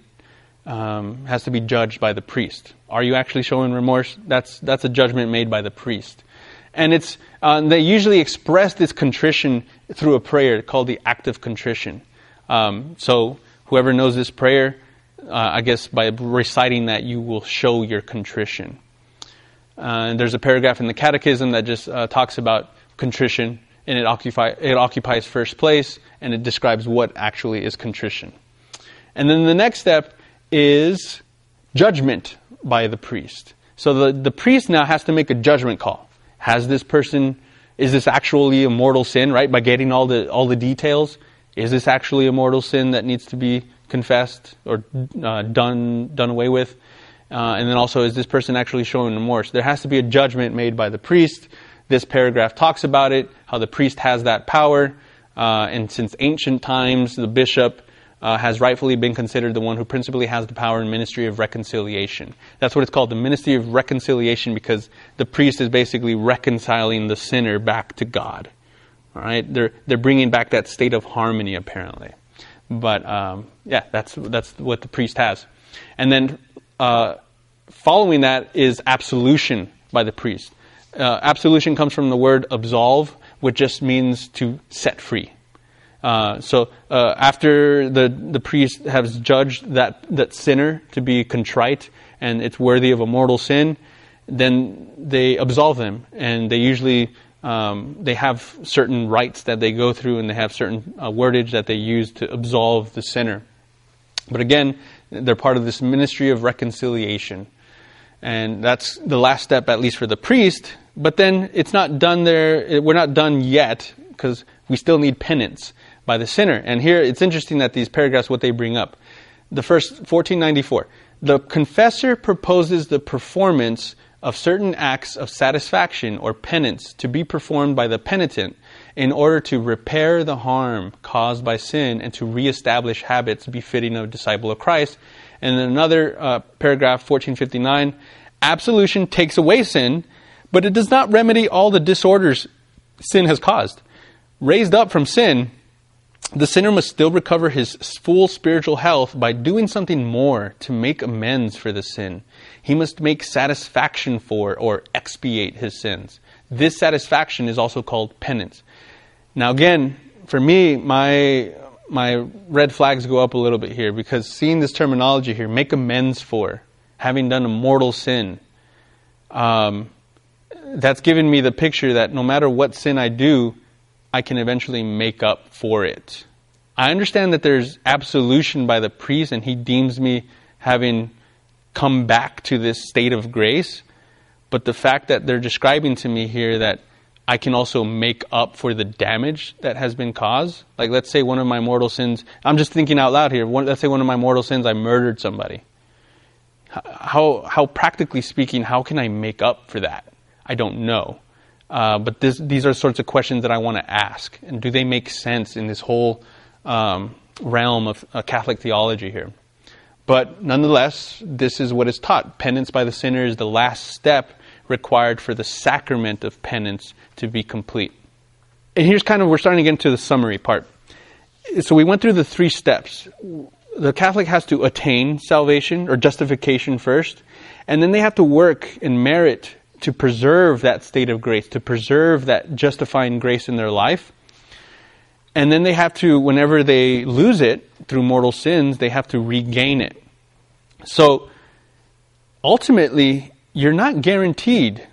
Um, has to be judged by the priest. Are you actually showing remorse? That's that's a judgment made by the priest. And it's uh, they usually express this contrition through a prayer called the act of contrition. Um, so whoever knows this prayer, uh, I guess by reciting that you will show your contrition. Uh, and there's a paragraph in the Catechism that just uh, talks about contrition, and it, occupy, it occupies first place, and it describes what actually is contrition. And then the next step is judgment. by the priest. So the, the priest now has to make a judgment call. Has this person, is this actually a mortal sin, right? By getting all the all the details, is this actually a mortal sin that needs to be confessed or uh, done done away with? Uh, and then also, is this person actually showing remorse? There has to be a judgment made by the priest. This paragraph talks about it, how the priest has that power. Uh, and since ancient times, the bishop uh, has rightfully been considered the one who principally has the power in ministry of reconciliation. That's what it's called, the ministry of reconciliation, because the priest is basically reconciling the sinner back to God. All right, they're they're bringing back that state of harmony, apparently. But um, yeah, that's that's what the priest has. And then uh, following that is absolution by the priest. Uh, absolution comes from the word absolve, which just means to set free. Uh, so uh, after the the priest has judged that that sinner to be contrite and it's worthy of a mortal sin, then they absolve them, and they usually um, they have certain rites that they go through, and they have certain uh, wordage that they use to absolve the sinner. But again, they're part of this ministry of reconciliation, and that's the last step, at least for the priest. But then it's not done there. We're not done yet, because we still need penance by the sinner. And here it's interesting that these paragraphs, what they bring up. The first, fourteen ninety-four. The confessor proposes the performance of certain acts of satisfaction or penance to be performed by the penitent in order to repair the harm caused by sin and to reestablish habits befitting of a disciple of Christ. And then another uh, paragraph, fourteen fifty-nine. Absolution takes away sin, but it does not remedy all the disorders sin has caused. Raised up from sin, the sinner must still recover his full spiritual health by doing something more to make amends for the sin. He must make satisfaction for or expiate his sins. This satisfaction is also called penance. Now again, for me, my my red flags go up a little bit here, because seeing this terminology here, make amends for, having done a mortal sin, um, that's given me the picture that no matter what sin I do, I can eventually make up for it. I understand that there's absolution by the priest, and he deems me having come back to this state of grace. But the fact that they're describing to me here that I can also make up for the damage that has been caused. Like, let's say one of my mortal sins, I'm just thinking out loud here, one, let's say one of my mortal sins, I murdered somebody. How, how practically speaking, how can I make up for that? I don't know. Uh, but this, these are sorts of questions that I want to ask. And do they make sense in this whole um, realm of uh, Catholic theology here? But nonetheless, this is what is taught. Penance by the sinner is the last step required for the sacrament of penance to be complete. And here's kind of, we're starting to get into the summary part. So we went through the three steps. The Catholic has to attain salvation or justification first, and then they have to work and merit to preserve that state of grace, to preserve that justifying grace in their life. And then they have to, whenever they lose it through mortal sins, they have to regain it. So ultimately, you're not guaranteed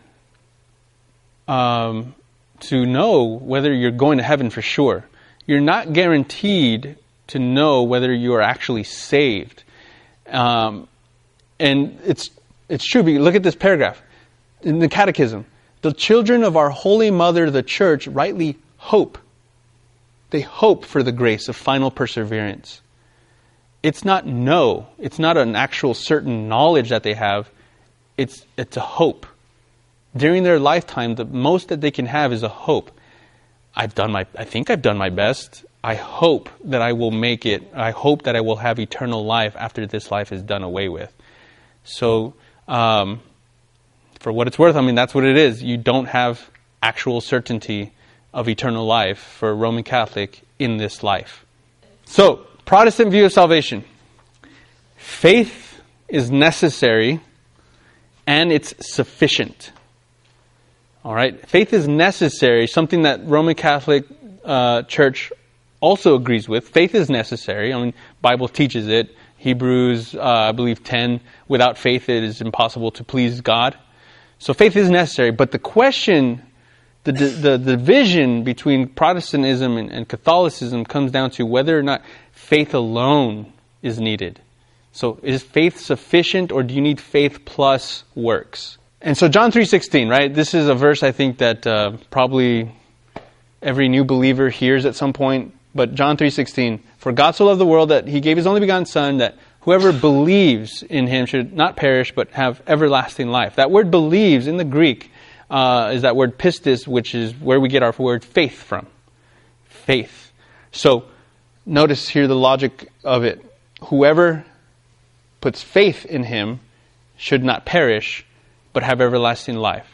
um, to know whether you're going to heaven for sure. You're not guaranteed to know whether you are actually saved. Um, and it's it's true. Look at this paragraph in the Catechism. The children of our Holy Mother, the Church, rightly hope. They hope for the grace of final perseverance. It's not know. It's not an actual certain knowledge that they have. It's it's a hope. During their lifetime, the most that they can have is a hope. I've done my. I think I've done my best. I hope that I will make it. I hope that I will have eternal life after this life is done away with. So, um, for what it's worth, I mean, that's what it is. You don't have actual certainty of eternal life for a Roman Catholic in this life. So, Protestant view of salvation. Faith is necessary and it's sufficient. All right? Faith is necessary, something that Roman Catholic uh, Church also agrees with. Faith is necessary. I mean, Bible teaches it. Hebrews, uh, I believe, ten. Without faith, it is impossible to please God. So faith is necessary. But the question, the the, the division between Protestantism and, and Catholicism comes down to whether or not faith alone is needed. So is faith sufficient, or do you need faith plus works? And so John three sixteen, right? This is a verse I think that uh, probably every new believer hears at some point. But John three sixteen, for God so loved the world that he gave his only begotten Son, that whoever believes in him should not perish but have everlasting life. That word believes in the Greek uh, is that word pistis, which is where we get our word faith from. Faith. So notice here the logic of it. Whoever puts faith in him should not perish but have everlasting life.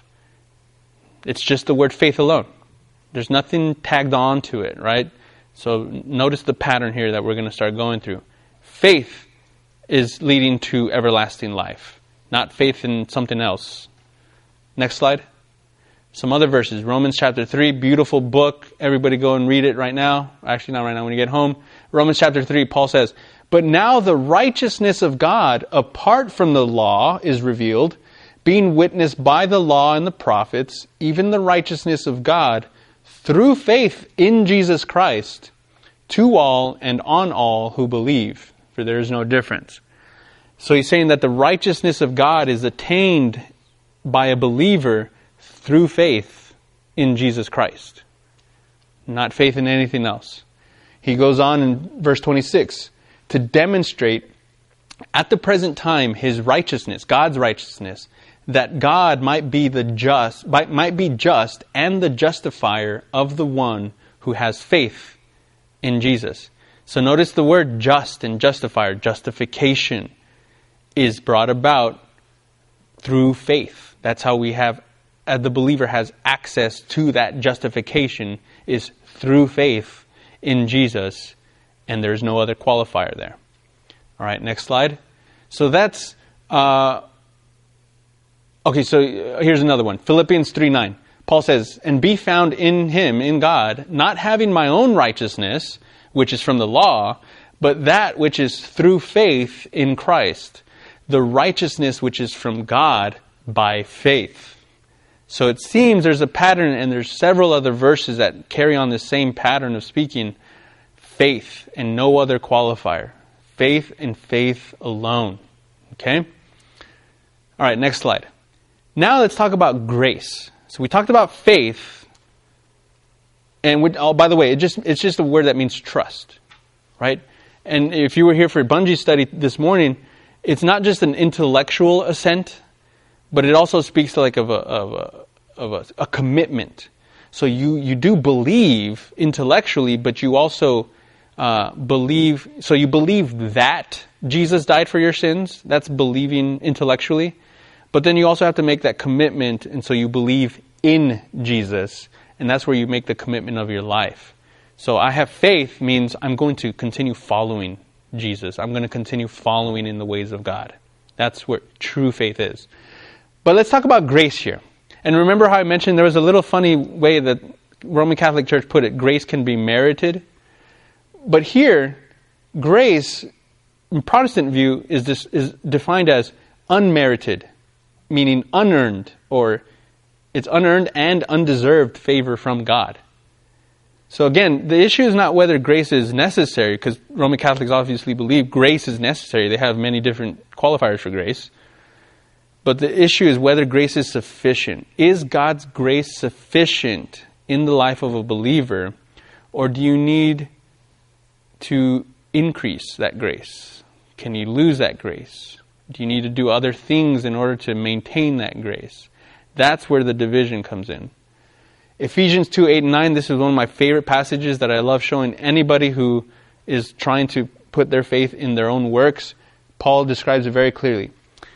It's just the word faith alone. There's nothing tagged on to it, right? So notice the pattern here that we're going to start going through. Faith is leading to everlasting life, not faith in something else. Next slide. Some other verses. Romans chapter three, beautiful book. Everybody go and read it right now. Actually, not right now, when you get home. Romans chapter three, Paul says, but now the righteousness of God apart from the law is revealed, being witnessed by the law and the prophets, even the righteousness of God through faith in Jesus Christ, to all and on all who believe, for there is no difference. So he's saying that the righteousness of God is attained by a believer through faith in Jesus Christ, not faith in anything else. He goes on in verse twenty-six, to demonstrate at the present time his righteousness, God's righteousness, that God might be the just, might be just and the justifier of the one who has faith in Jesus. So notice the word just and justifier. Justification is brought about through faith. That's how we have, as the believer has access to that justification, is through faith in Jesus, and there's no other qualifier there. All right, next slide. So that's... Uh, Okay, so here's another one. Philippians three nine. Paul says, and be found in him, in God, not having my own righteousness, which is from the law, but that which is through faith in Christ, the righteousness which is from God by faith. So it seems there's a pattern, and there's several other verses that carry on this same pattern of speaking. Faith and no other qualifier. Faith and faith alone. Okay? All right, next slide. Now let's talk about grace. So we talked about faith, and we, oh, by the way, it just it's just a word that means trust, right? And if you were here for a Bungee study this morning, it's not just an intellectual assent, but it also speaks to like of a of a of a, a commitment. So you you do believe intellectually, but you also uh, believe. So you believe that Jesus died for your sins. That's believing intellectually. But then you also have to make that commitment, and so you believe in Jesus, and that's where you make the commitment of your life. So I have faith means I'm going to continue following Jesus. I'm going to continue following in the ways of God. That's where true faith is. But let's talk about grace here. And remember how I mentioned there was a little funny way that Roman Catholic Church put it, grace can be merited. But here, grace, in Protestant view, is this, is defined as unmerited, meaning unearned, or it's unearned and undeserved favor from God. So again, the issue is not whether grace is necessary, because Roman Catholics obviously believe grace is necessary. They have many different qualifiers for grace. But the issue is whether grace is sufficient. Is God's grace sufficient in the life of a believer, or do you need to increase that grace? Can you lose that grace? Do you need to do other things in order to maintain that grace? That's where the division comes in. Ephesians two, eight, and nine, this is one of my favorite passages that I love showing anybody who is trying to put their faith in their own works. Paul describes it very clearly.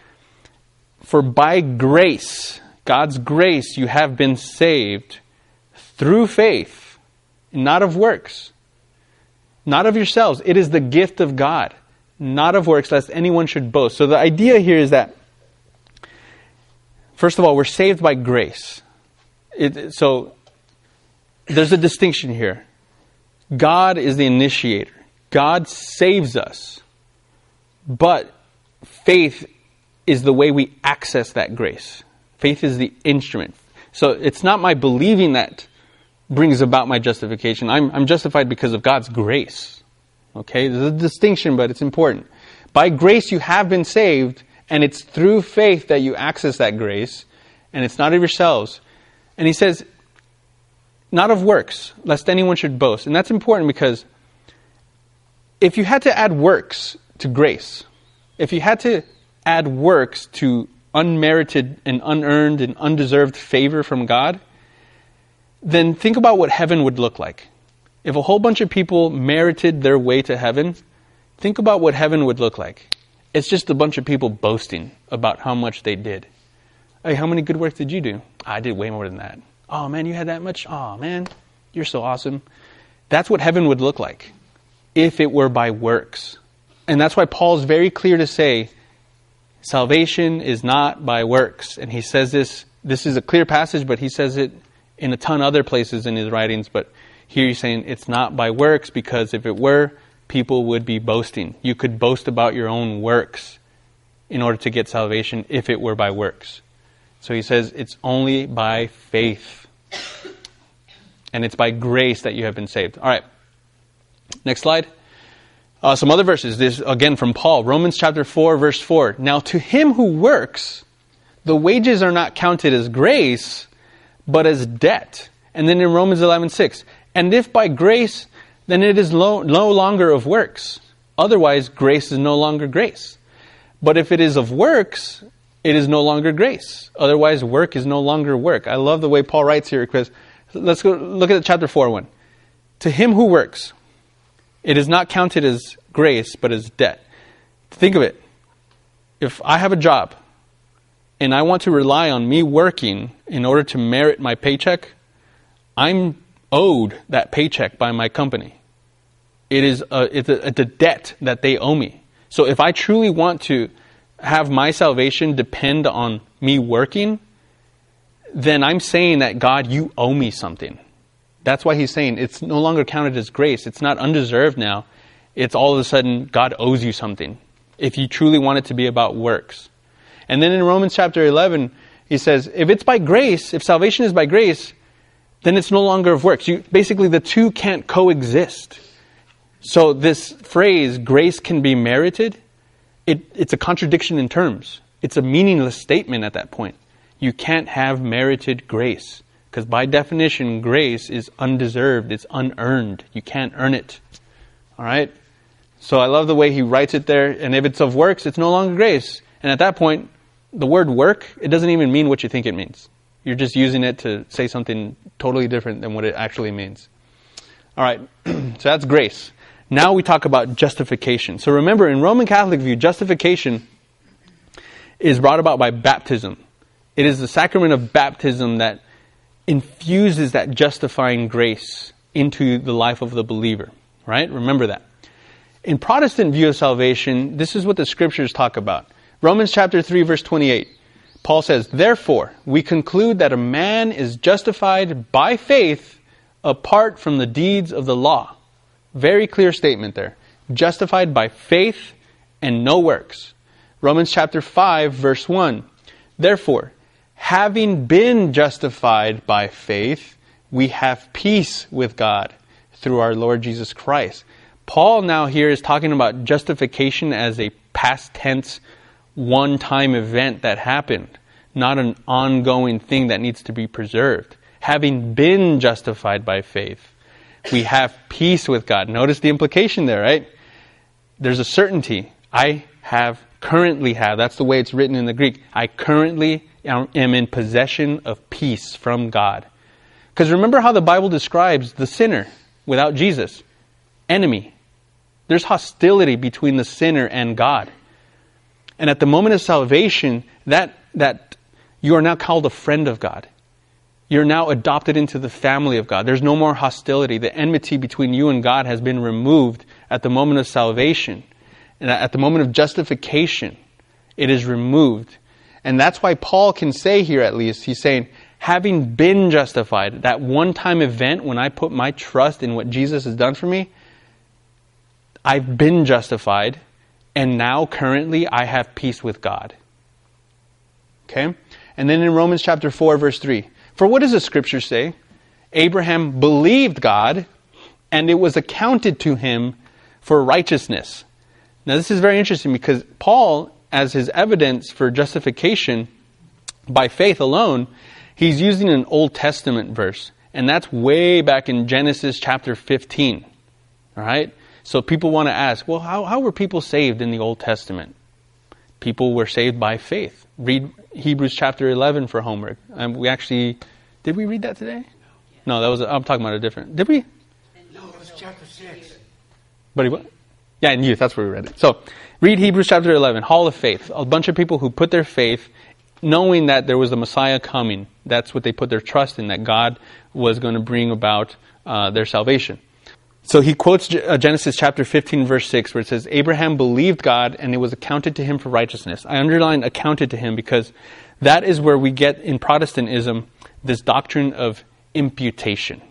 For by grace, God's grace, you have been saved through faith, not of works, not of yourselves. It is the gift of God, not of works, lest anyone should boast. So the idea here is that, first of all, we're saved by grace. It, so there's a distinction here. God is the initiator. God saves us. But faith is the way we access that grace. Faith is the instrument. So it's not my believing that brings about my justification. I'm, I'm justified because of God's grace. Okay, there's a distinction, but it's important. By grace you have been saved, and it's through faith that you access that grace, and it's not of yourselves. And he says, not of works, lest anyone should boast. And that's important because if you had to add works to grace, if you had to add works to unmerited and unearned and undeserved favor from God, then think about what heaven would look like. If a whole bunch of people merited their way to heaven, think about what heaven would look like. It's just a bunch of people boasting about how much they did. Hey, how many good works did you do? I did way more than that. Oh man, you had that much? Oh man, you're so awesome. That's what heaven would look like if it were by works. And that's why Paul's very clear to say, salvation is not by works. And he says this, this is a clear passage, but he says it in a ton of other places in his writings. But here he's saying it's not by works, because if it were, people would be boasting. You could boast about your own works in order to get salvation if it were by works. So he says it's only by faith. And it's by grace that you have been saved. All right. Next slide. Uh, some other verses. This again from Paul. Romans chapter four, verse four. Now to him who works, the wages are not counted as grace, but as debt. And then in Romans eleven, six. And if by grace, then it is lo- no longer of works. Otherwise, grace is no longer grace. But if it is of works, it is no longer grace. Otherwise, work is no longer work. I love the way Paul writes here, because let's go look at chapter four one. To him who works, it is not counted as grace, but as debt. Think of it. If I have a job and I want to rely on me working in order to merit my paycheck, I'm owed that paycheck by my company. It is a, it's, a, it's a debt that they owe me. So if I truly want to have my salvation depend on me working, then I'm saying that, God, you owe me something. That's why he's saying it's no longer counted as grace. It's not undeserved now. It's all of a sudden God owes you something, if you truly want it to be about works. And then in Romans chapter eleven, he says, if it's by grace, if salvation is by grace, then it's no longer of works. You, basically, the two can't coexist. So this phrase, grace can be merited, it, it's a contradiction in terms. It's a meaningless statement at that point. You can't have merited grace, because by definition, grace is undeserved. It's unearned. You can't earn it. All right? So I love the way he writes it there. And if it's of works, it's no longer grace. And at that point, the word work, it doesn't even mean what you think it means. You're just using it to say something totally different than what it actually means. All right, so that's grace. Now we talk about justification. So remember, in Roman Catholic view, justification is brought about by baptism. It is the sacrament of baptism that infuses that justifying grace into the life of the believer. Right? Remember that. In Protestant view of salvation, this is what the scriptures talk about. Romans chapter three, verse twenty-eight. Paul says, therefore, we conclude that a man is justified by faith apart from the deeds of the law. Very clear statement there. Justified by faith and no works. Romans chapter five, verse one. Therefore, having been justified by faith, we have peace with God through our Lord Jesus Christ. Paul now here is talking about justification as a past tense, one-time event that happened, not an ongoing thing that needs to be preserved. Having been justified by faith, we have peace with God. Notice the implication there, right? There's a certainty. I have, currently have, that's the way it's written in the Greek. I currently am in possession of peace from God. Because remember how the Bible describes the sinner without Jesus. Enemy. There's hostility between the sinner and God. And at the moment of salvation, that that you are now called a friend of God. You're now adopted into the family of God. There's no more hostility. The enmity between you and God has been removed at the moment of salvation. And at the moment of justification, it is removed. And that's why Paul can say here, at least, he's saying, having been justified, that one-time event when I put my trust in what Jesus has done for me, I've been justified, and now currently I have peace with God. Okay? And then in Romans chapter four, verse three, for what does the scripture say? Abraham believed God, and it was accounted to him for righteousness. Now this is very interesting because Paul, as his evidence for justification by faith alone, he's using an Old Testament verse. And that's way back in Genesis chapter fifteen. All right? So people want to ask, well, how, how were people saved in the Old Testament? People were saved by faith. Read Hebrews chapter eleven for homework. Um, we actually, did we read that today? No, that was, a, I'm talking about a different, did we? No, it was chapter six. But what? Yeah, in youth, that's where we read it. So, read Hebrews chapter eleven, Hall of Faith. A bunch of people who put their faith, knowing that there was a Messiah coming. That's what they put their trust in, that God was going to bring about uh, their salvation. So he quotes Genesis chapter fifteen, verse six, where it says, Abraham believed God, and it was accounted to him for righteousness. I underline accounted to him because that is where we get in Protestantism this doctrine of imputation.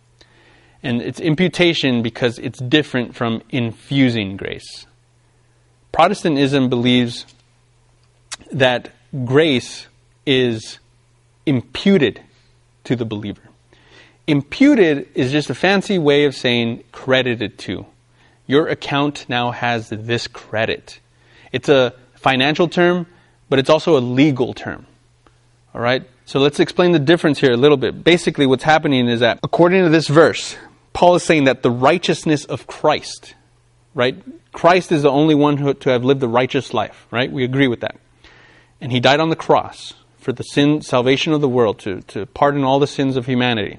And it's imputation because it's different from infusing grace. Protestantism believes that grace is imputed to the believer. Imputed is just a fancy way of saying credited to. Your account now has this credit. It's a financial term, but it's also a legal term. All right? So let's explain the difference here a little bit. Basically, what's happening is that, according to this verse, Paul is saying that the righteousness of Christ, right? Christ is the only one who, to have lived the righteous life, right? We agree with that. And he died on the cross for the sin, salvation of the world, to, to pardon all the sins of humanity.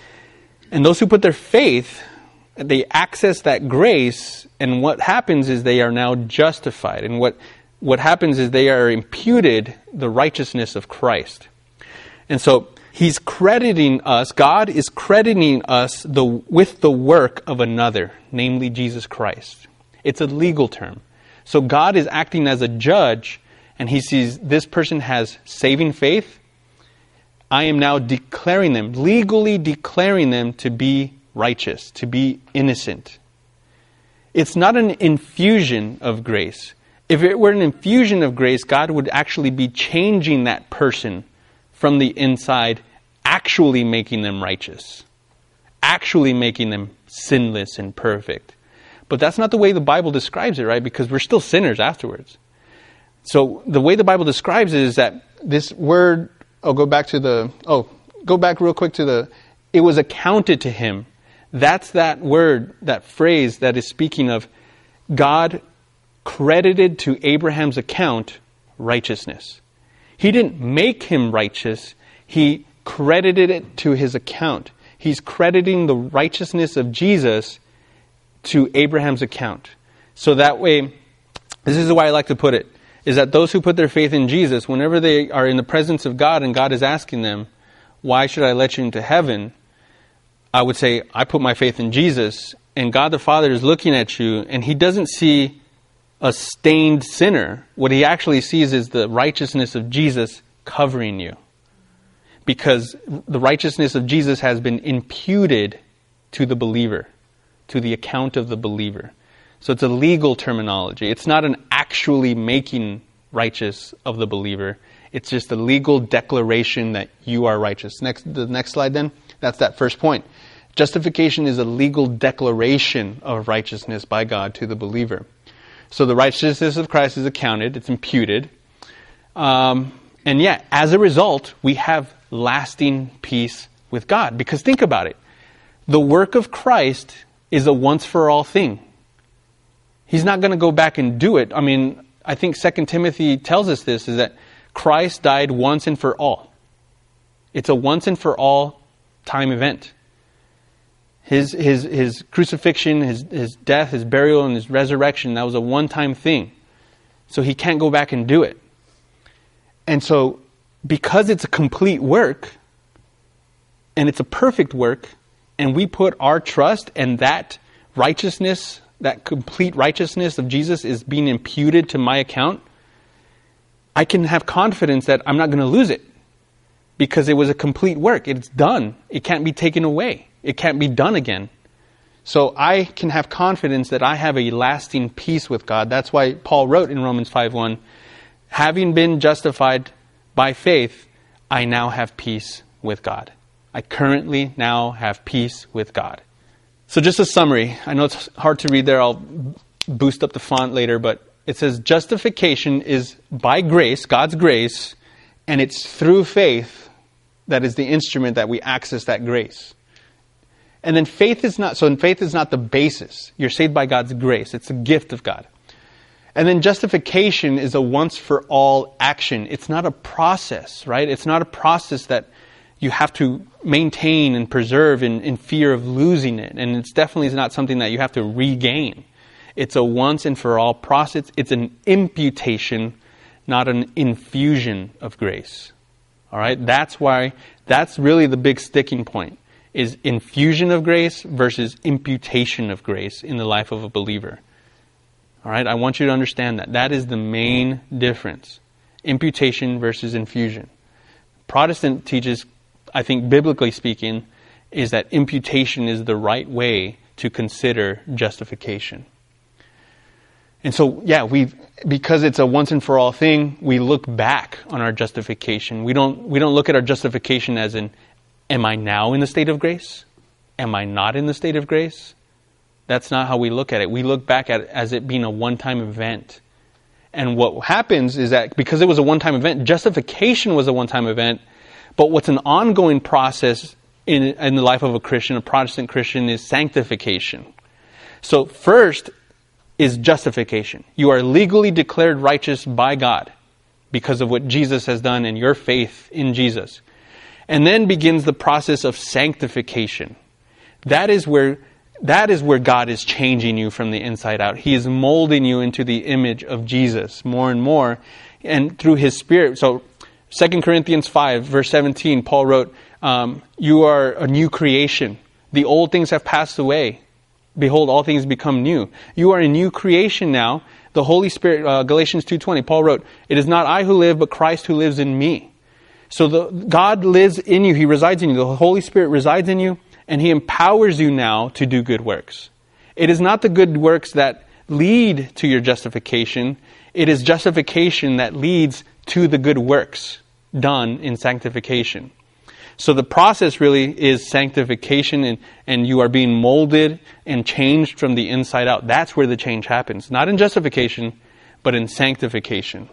And those who put their faith, they access that grace, and what happens is they are now justified. And what, what happens is they are imputed the righteousness of Christ. And so he's crediting us, God is crediting us the, with the work of another, namely Jesus Christ. It's a legal term. So God is acting as a judge, and he sees this person has saving faith. I am now declaring them, legally declaring them to be righteous, to be innocent. It's not an infusion of grace. If it were an infusion of grace, God would actually be changing that person from the inside, actually making them righteous, actually making them sinless and perfect. But that's not the way the Bible describes it, right? Because we're still sinners afterwards. So the way the Bible describes it is that this word, oh, go back to the, oh, go back real quick to the, it was accounted to him. That's that word, that phrase that is speaking of God credited to Abraham's account righteousness. He didn't make him righteous. He credited it to his account. He's crediting the righteousness of Jesus to Abraham's account. So that way, this is the way I like to put it, is that those who put their faith in Jesus, whenever they are in the presence of God and God is asking them, why should I let you into heaven? I would say, I put my faith in Jesus, and God the Father is looking at you, and he doesn't see a stained sinner. What he actually sees is the righteousness of Jesus covering you. Because the righteousness of Jesus has been imputed to the believer, to the account of the believer. So it's a legal terminology. It's not an actually making righteous of the believer. It's just a legal declaration that you are righteous. Next, the next slide then. That's that first point. Justification is a legal declaration of righteousness by God to the believer. So the righteousness of Christ is accounted. It's imputed. Um, and yet, as a result, we have lasting peace with God. Because think about it. The work of Christ is a once-for-all thing. He's not going to go back and do it. I mean, I think Second Timothy tells us this, is that Christ died once and for all. It's a once and for all time event. His his his crucifixion, his his death, his burial, and his resurrection, that was a one-time thing. So he can't go back and do it. And so, because it's a complete work, and it's a perfect work, and we put our trust, and that righteousness, that complete righteousness of Jesus is being imputed to my account, I can have confidence that I'm not going to lose it. Because it was a complete work. It's done. It can't be taken away. It can't be done again. So I can have confidence that I have a lasting peace with God. That's why Paul wrote in Romans five one, having been justified by faith, I now have peace with God. I currently now have peace with God. So just a summary. I know it's hard to read there. I'll boost up the font later, but it says justification is by grace, God's grace, and it's through faith that is the instrument that we access that grace. And then faith is not, so faith is not the basis. You're saved by God's grace. It's a gift of God. And then justification is a once-for-all action. It's not a process, right? It's not a process that you have to maintain and preserve in, in fear of losing it. And it's definitely not something that you have to regain. It's a once and for all process. It's an imputation, not an infusion of grace. All right? That's why, that's really the big sticking point, is infusion of grace versus imputation of grace in the life of a believer. All right? I want you to understand that. That is the main difference. Imputation versus infusion. Protestant teaches, I think biblically speaking, is that imputation is the right way to consider justification. And so, yeah, we because it's a once and for all thing, we look back on our justification. We don't we don't look at our justification as in, am I now in the state of grace? Am I not in the state of grace? That's not how we look at it. We look back at it as it being a one-time event. And what happens is that because it was a one-time event, justification was a one-time event, but what's an ongoing process in, in the life of a Christian, a Protestant Christian, is sanctification. So first is justification. You are legally declared righteous by God because of what Jesus has done and your faith in Jesus. And then begins the process of sanctification. That is where that is where God is changing you from the inside out. He is molding you into the image of Jesus more and more, and through His Spirit. So Second Corinthians five, verse seventeen, Paul wrote, um, you are a new creation. The old things have passed away. Behold, all things become new. You are a new creation now. The Holy Spirit, uh, Galatians two twenty, Paul wrote, it is not I who live, but Christ who lives in me. So the, God lives in you. He resides in you. The Holy Spirit resides in you, and He empowers you now to do good works. It is not the good works that lead to your justification. It is justification that leads to the good works done in sanctification. So the process really is sanctification, and, and you are being molded and changed from the inside out. That's where the change happens. Not in justification, but in sanctification.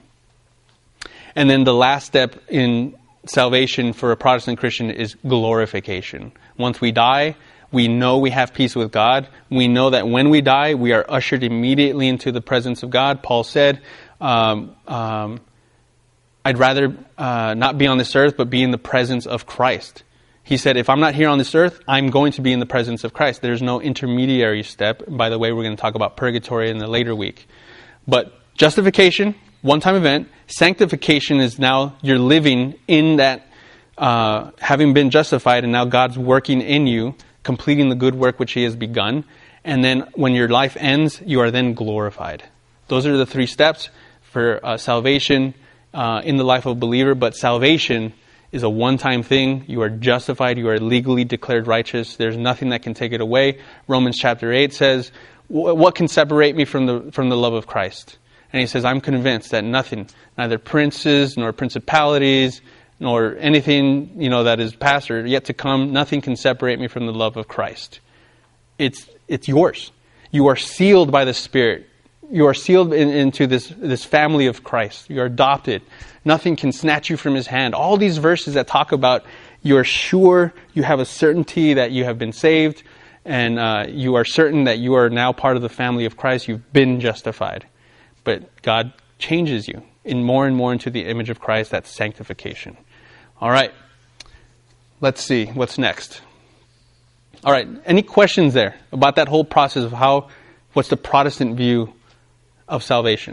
And then the last step in salvation for a Protestant Christian is glorification. Once we die, we know we have peace with God. We know that when we die, we are ushered immediately into the presence of God. Paul said, um, um, I'd rather uh, not be on this earth, but be in the presence of Christ. He said, if I'm not here on this earth, I'm going to be in the presence of Christ. There's no intermediary step. By the way, we're going to talk about purgatory in the later week. But justification, one-time event. Sanctification is now you're living in that, uh, having been justified, and now God's working in you, completing the good work which He has begun. And then when your life ends, you are then glorified. Those are the three steps for uh, salvation uh, in the life of a believer. But salvation is a one-time thing. You are justified. You are legally declared righteous. There's nothing that can take it away. Romans chapter eight says, what can separate me from the from the love of Christ? And he says, I'm convinced that nothing, neither princes, nor principalities, nor anything, you know, that is past or yet to come, nothing can separate me from the love of Christ. It's it's yours. You are sealed by the Spirit. You are sealed in, into this, this family of Christ. You are adopted. Nothing can snatch you from His hand. All these verses that talk about you're sure, you have a certainty that you have been saved, and uh, you are certain that you are now part of the family of Christ. You've been justified. But God changes you in more and more into the image of Christ. That's sanctification. All right. Let's see. What's next? All right. Any questions there about that whole process of how, what's the Protestant view of salvation?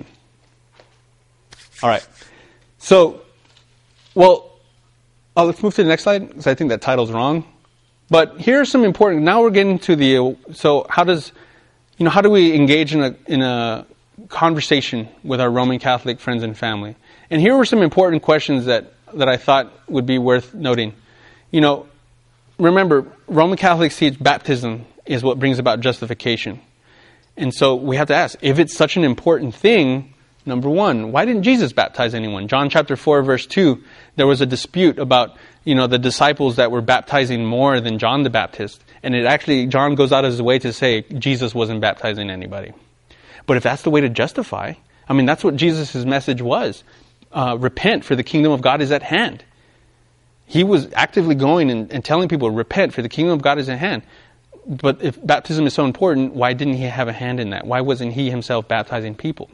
All right. So, well, oh, let's move to the next slide because I think that title's wrong. But here are some important, now we're getting to the, so how does, you know, how do we engage in a, in a conversation with our Roman Catholic friends and family? And here were some important questions that, that I thought would be worth noting. You know, remember, Roman Catholics teach baptism is what brings about justification. And so we have to ask, if it's such an important thing, number one, why didn't Jesus baptize anyone? John chapter four, verse two, there was a dispute about, you know, the disciples that were baptizing more than John the Baptist. And it actually, John goes out of his way to say Jesus wasn't baptizing anybody. But if that's the way to justify, I mean, that's what Jesus' message was. Uh, repent, for the kingdom of God is at hand. He was actively going and, and telling people, repent, for the kingdom of God is at hand. But if baptism is so important, why didn't he have a hand in that? Why wasn't he himself baptizing people?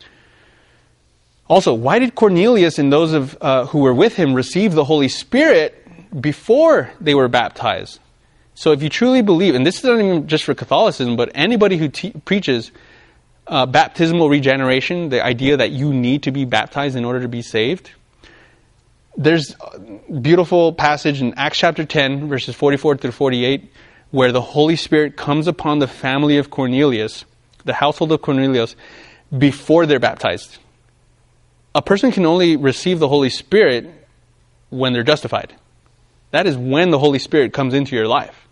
Also, why did Cornelius and those of uh, who were with him receive the Holy Spirit before they were baptized? So if you truly believe, and this is not even just for Catholicism, but anybody who te- preaches uh, baptismal regeneration, the idea that you need to be baptized in order to be saved, there's a beautiful passage in Acts chapter ten, verses forty-four through forty-eight, where the Holy Spirit comes upon the family of Cornelius, the household of Cornelius, before they're baptized. A person can only receive the Holy Spirit when they're justified. That is when the Holy Spirit comes into your life.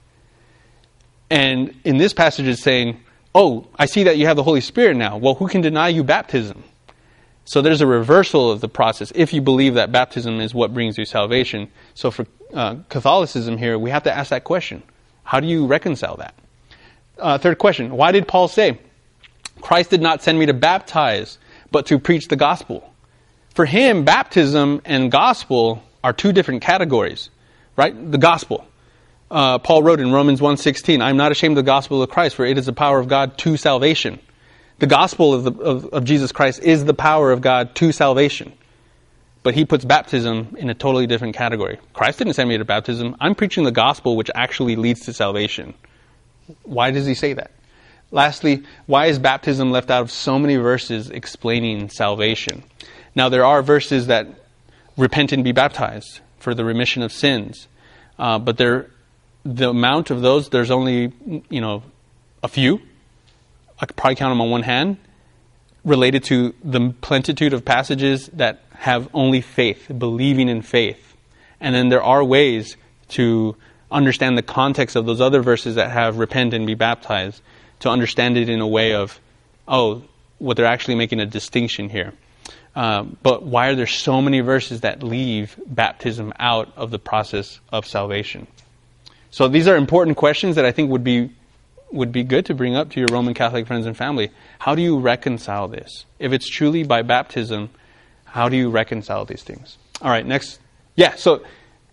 And in this passage it's saying, oh, I see that you have the Holy Spirit now. Well, who can deny you baptism? So there's a reversal of the process if you believe that baptism is what brings you salvation. So for uh, Catholicism here, we have to ask that question. How do you reconcile that? Uh, third question, why did Paul say, Christ did not send me to baptize, but to preach the gospel? For him, baptism and gospel are two different categories, right? The gospel. Uh, Paul wrote in Romans one sixteen, I am not ashamed of the gospel of Christ, for it is the power of God to salvation. The gospel of, the, of, of Jesus Christ is the power of God to salvation. But he puts baptism in a totally different category. Christ didn't send me to baptism. I'm preaching the gospel which actually leads to salvation. Why does he say that? Lastly, why is baptism left out of so many verses explaining salvation? Now, there are verses that repent and be baptized for the remission of sins. Uh, but there, the amount of those, there's only, you know, a few. I could probably count them on one hand, related to the plenitude of passages that have only faith, believing in faith. And then there are ways to understand the context of those other verses that have repent and be baptized, to understand it in a way of, oh, what they're actually making a distinction here. Uh, but why are there so many verses that leave baptism out of the process of salvation? So these are important questions that I think would be would be good to bring up to your Roman Catholic friends and family. How do you reconcile this? If it's truly by baptism, how do you reconcile these things? All right, next. Yeah, so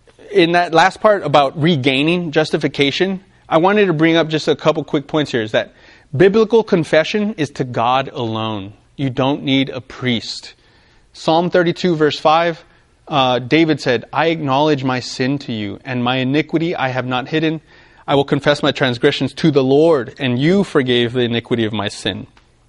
in that last part about regaining justification, I wanted to bring up just a couple quick points here. Is that biblical confession is to God alone. You don't need a priest. Psalm thirty-two, verse five, uh, David said, I acknowledge my sin to you, and my iniquity I have not hidden. I will confess my transgressions to the Lord, and you forgave the iniquity of my sin.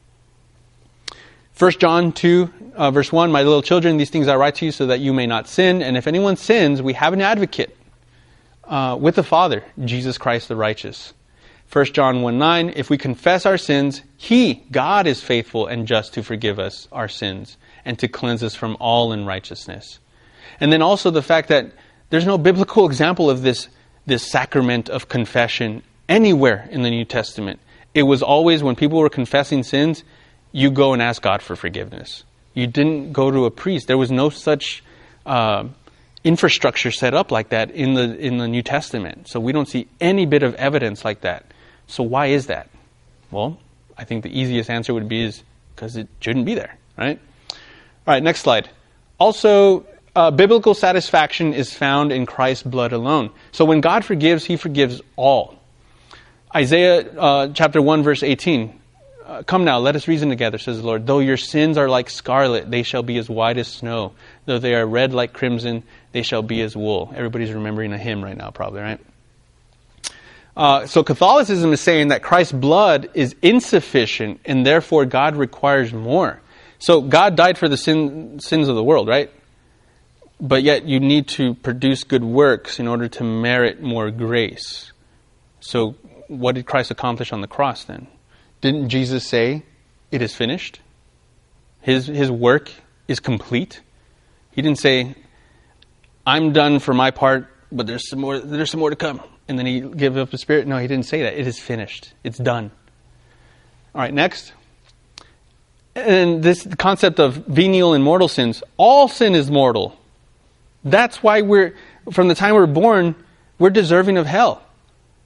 First John two, uh, verse one, my little children, these things I write to you so that you may not sin. And if anyone sins, we have an advocate uh, with the Father, Jesus Christ the righteous. First John one nine, if we confess our sins, He, God, is faithful and just to forgive us our sins and to cleanse us from all unrighteousness. And then also the fact that there's no biblical example of this this sacrament of confession anywhere in the New Testament. It was always when people were confessing sins, you go and ask God for forgiveness. You didn't go to a priest. There was no such uh, infrastructure set up like that in the in the New Testament. So we don't see any bit of evidence like that. So why is that? Well, I think the easiest answer would be is because it shouldn't be there, right? All right, next slide. Also, Uh, biblical satisfaction is found in Christ's blood alone. So when God forgives, He forgives all. Isaiah uh, chapter one, verse eighteen. Uh, Come now, let us reason together, says the Lord. Though your sins are like scarlet, they shall be as white as snow. Though they are red like crimson, they shall be as wool. Everybody's remembering a hymn right now, probably, right? Uh, so Catholicism is saying that Christ's blood is insufficient, and therefore God requires more. So God died for the sin, sins of the world, right? But yet you need to produce good works in order to merit more grace. So what did Christ accomplish on the cross then? Didn't Jesus say, it is finished? His his work is complete? He didn't say, I'm done for my part, but there's some more there's some more to come. And then He gave up His Spirit? No, He didn't say that. It is finished. It's done. All right, next. And this concept of venial and mortal sins. All sin is mortal. That's why we're, from the time we're born, we're deserving of hell.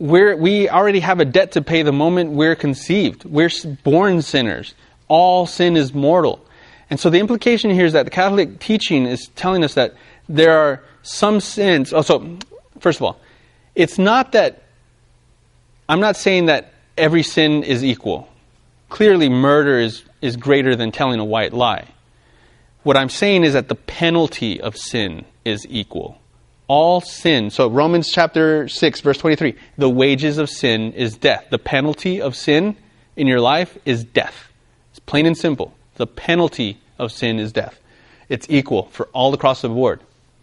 we're, we already have a debt to pay the moment we're conceived. We're born sinners. All sin is mortal. And so the implication here is that the Catholic teaching is telling us that there are some sins. Oh, so, first of all, it's not that, I'm not saying that every sin is equal. Clearly, murder is, is greater than telling a white lie. What I'm saying is that the penalty of sin is equal. All sin, so Romans chapter six, verse twenty-three, the wages of sin is death. The penalty of sin in your life is death. It's plain and simple. The penalty of sin is death. It's equal for all across the board.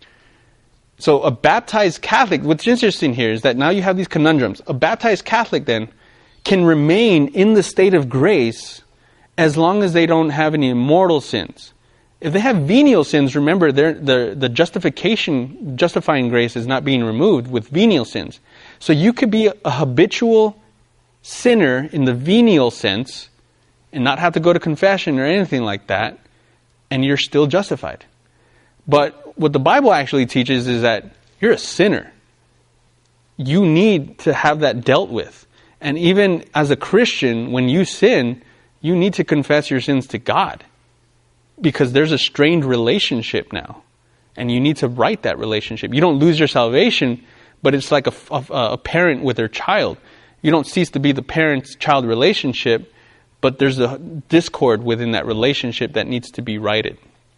So a baptized Catholic, what's interesting here is that now you have these conundrums. A baptized Catholic then can remain in the state of grace as long as they don't have any mortal sins. If they have venial sins, remember, the the justification, justifying grace is not being removed with venial sins. So you could be a, a habitual sinner in the venial sense and not have to go to confession or anything like that, and you're still justified. But what the Bible actually teaches is that you're a sinner. You need to have that dealt with. And even as a Christian, when you sin, you need to confess your sins to God. Because there's a strained relationship now. And you need to right that relationship. You don't lose your salvation, but it's like a, a, a parent with their child. You don't cease to be the parent-child relationship, but there's a discord within that relationship that needs to be righted.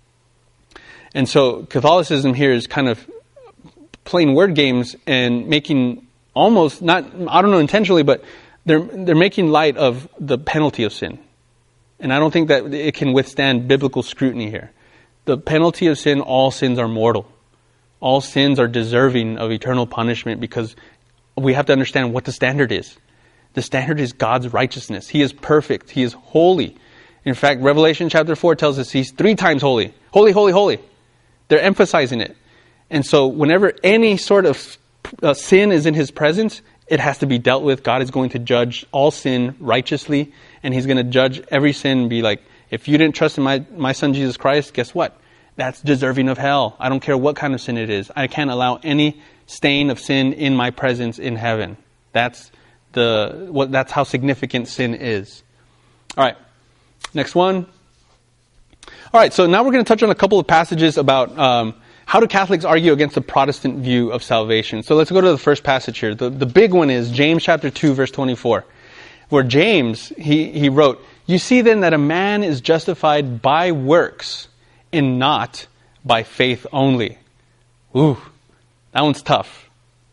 And so Catholicism here is kind of playing word games and making almost, not, I don't know intentionally, but they're they're making light of the penalty of sin. And I don't think that it can withstand biblical scrutiny here. The penalty of sin, all sins are mortal. All sins are deserving of eternal punishment because we have to understand what the standard is. The standard is God's righteousness. He is perfect. He is holy. In fact, Revelation chapter four tells us He's three times holy. Holy, holy, holy. They're emphasizing it. And so whenever any sort of uh, sin is in His presence, it has to be dealt with. God is going to judge all sin righteously, and He's going to judge every sin and be like, if you didn't trust in my, my Son Jesus Christ, guess what? That's deserving of hell. I don't care what kind of sin it is. I can't allow any stain of sin in my presence in heaven. That's the what. That's how significant sin is. All right, next one. All right, so now we're going to touch on a couple of passages about um, how do Catholics argue against the Protestant view of salvation. So let's go to the first passage here. The, the big one is James chapter two, verse twenty-four, where James, he, he wrote, "You see then that a man is justified by works and not by faith only." Ooh, that one's tough.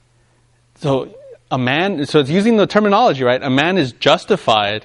So a man, so it's using the terminology, right? A man is justified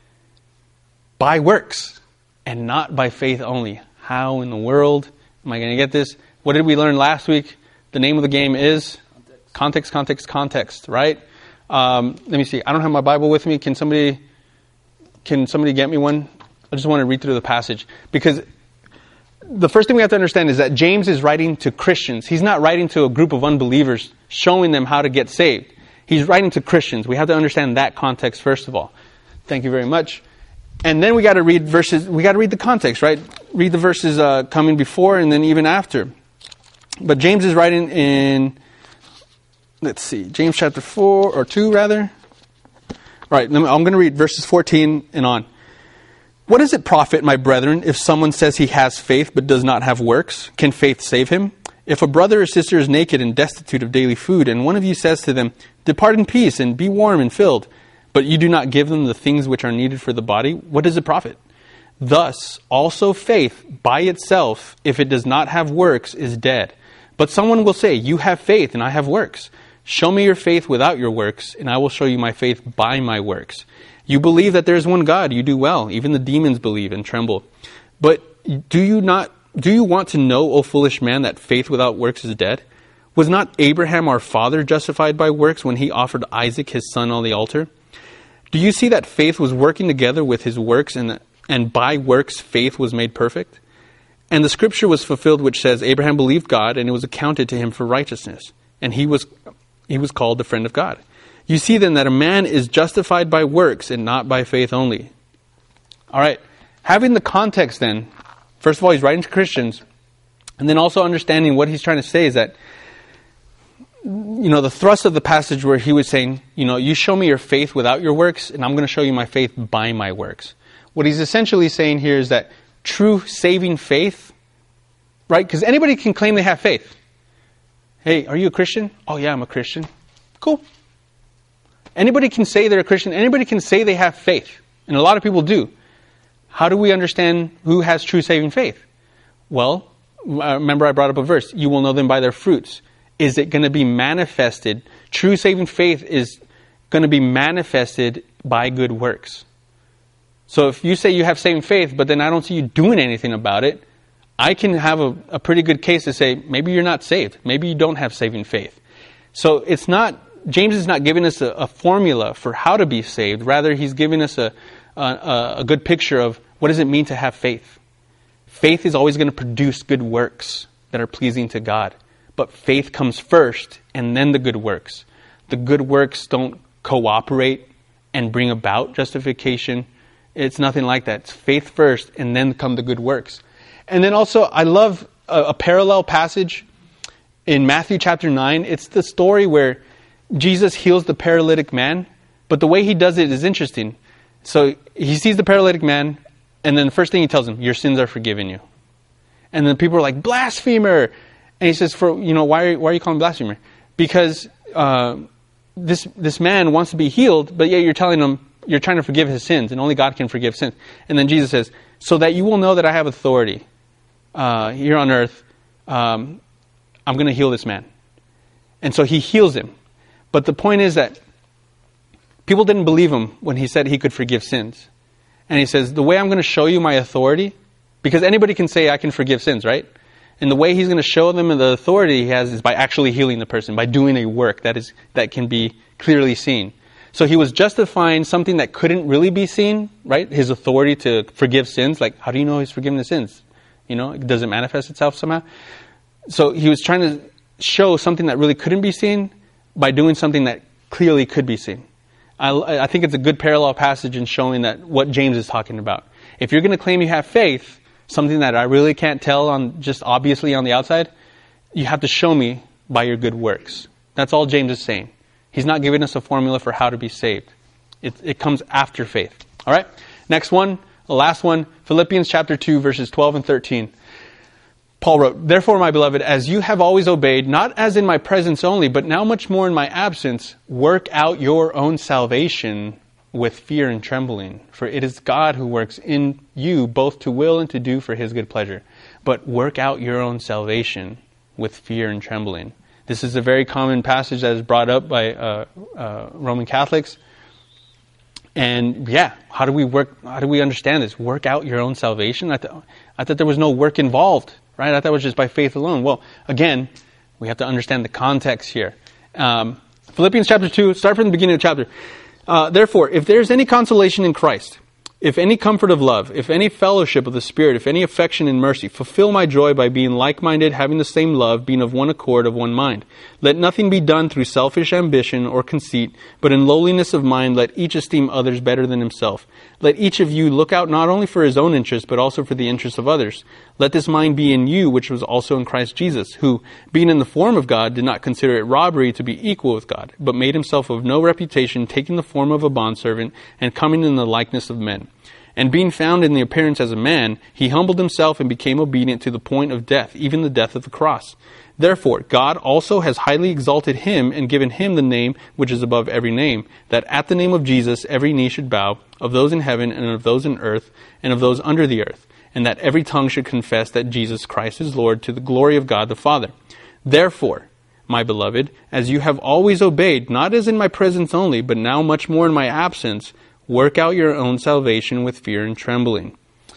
by works and not by faith only. How in the world am I going to get this? What did we learn last week? The name of the game is context, context, context, right? Um, let me see. I don't have my Bible with me. Can somebody, can somebody get me one? I just want to read through the passage. Because the first thing we have to understand is that James is writing to Christians. He's not writing to a group of unbelievers showing them how to get saved. He's writing to Christians. We have to understand that context first of all. Thank you very much. And then we got to read verses, we got to read the context, right? Read the verses uh, coming before and then even after. But James is writing in, let's see, James chapter four, or two rather. All right, I'm going to read verses fourteen and on. "What does it profit, my brethren, if someone says he has faith but does not have works? Can faith save him? If a brother or sister is naked and destitute of daily food, and one of you says to them, 'Depart in peace and be warm and filled,' but you do not give them the things which are needed for the body, what does it profit? Thus also faith by itself, if it does not have works, is dead. But someone will say, 'You have faith and I have works. Show me your faith without your works, and I will show you my faith by my works. You believe that there is one God, you do well. Even the demons believe and tremble. But do you not do you want to know, O foolish man, that faith without works is dead? Was not Abraham our father justified by works when he offered Isaac his son on the altar? Do you see that faith was working together with his works, and and by works faith was made perfect? And the scripture was fulfilled which says, Abraham believed God, and it was accounted to him for righteousness. And he was he was called the friend of God. You see then that a man is justified by works and not by faith only." All right. Having the context then, first of all, he's writing to Christians, and then also understanding what he's trying to say is that, you you know, the thrust of the passage where he was saying, you know, you show me your faith without your works, and I'm going to show you my faith by my works. What he's essentially saying here is that true saving faith, right? Because anybody can claim they have faith. Hey, are you a Christian? Oh yeah, I'm a Christian. Cool. Anybody can say they're a Christian. Anybody can say they have faith. And a lot of people do. How do we understand who has true saving faith? Well, remember I brought up a verse. You will know them by their fruits. Is it going to be manifested? True saving faith is going to be manifested by good works. So if you say you have saving faith, but then I don't see you doing anything about it, I can have a, a pretty good case to say, maybe you're not saved. Maybe you don't have saving faith. So it's not, James is not giving us a, a formula for how to be saved. Rather, he's giving us a, a, a good picture of what does it mean to have faith. Faith is always going to produce good works that are pleasing to God. But faith comes first, and then the good works. The good works don't cooperate and bring about justification. It's nothing like that. It's faith first, and then come the good works. And then also, I love a, a parallel passage in Matthew chapter nine. It's the story where Jesus heals the paralytic man, but the way he does it is interesting. So he sees the paralytic man, and then the first thing he tells him, your sins are forgiven you. And then people are like, blasphemer! And he says, "For you know, why are, why are you calling him blasphemer? Because uh, this this man wants to be healed, but yet you're telling him, you're trying to forgive his sins, and only God can forgive sins." And then Jesus says, so that you will know that I have authority uh, here on earth, um, I'm going to heal this man. And so he heals him. But the point is that people didn't believe him when he said he could forgive sins. And he says, the way I'm going to show you my authority, because anybody can say I can forgive sins, right? And the way he's going to show them the authority he has is by actually healing the person, by doing a work that is that can be clearly seen. So he was justifying something that couldn't really be seen, right? His authority to forgive sins. Like, how do you know he's forgiven the sins? You know, does it manifest itself somehow? So he was trying to show something that really couldn't be seen by doing something that clearly could be seen. I, I think it's a good parallel passage in showing that what James is talking about. If you're going to claim you have faith, something that I really can't tell on just obviously on the outside, you have to show me by your good works. That's all James is saying. He's not giving us a formula for how to be saved. It, it comes after faith. All right? Next one, the last one, Philippians chapter two, verses twelve and thirteen. Paul wrote, therefore, my beloved, as you have always obeyed, not as in my presence only, but now much more in my absence, work out your own salvation with fear and trembling. For it is God who works in you both to will and to do for his good pleasure. But work out your own salvation with fear and trembling. This is a very common passage that is brought up by uh, uh, Roman Catholics. And yeah, how do we work? How do we understand this? Work out your own salvation? I, th- I thought there was no work involved, right? I thought it was just by faith alone. Well, again, we have to understand the context here. Um, Philippians chapter two, start from the beginning of the chapter. Uh, Therefore, if there is any consolation in Christ, if any comfort of love, if any fellowship of the Spirit, if any affection and mercy, fulfill my joy by being like-minded, having the same love, being of one accord, of one mind. Let nothing be done through selfish ambition or conceit, but in lowliness of mind let each esteem others better than himself. Let each of you look out not only for his own interest, but also for the interests of others. Let this mind be in you, which was also in Christ Jesus, who, being in the form of God, did not consider it robbery to be equal with God, but made himself of no reputation, taking the form of a bondservant, and coming in the likeness of men. And being found in the appearance as a man, he humbled himself and became obedient to the point of death, even the death of the cross. Therefore, God also has highly exalted him and given him the name which is above every name, that at the name of Jesus every knee should bow, of those in heaven and of those in earth and of those under the earth, and that every tongue should confess that Jesus Christ is Lord, to the glory of God the Father. Therefore, my beloved, as you have always obeyed, not as in my presence only, but now much more in my absence, work out your own salvation with fear and trembling.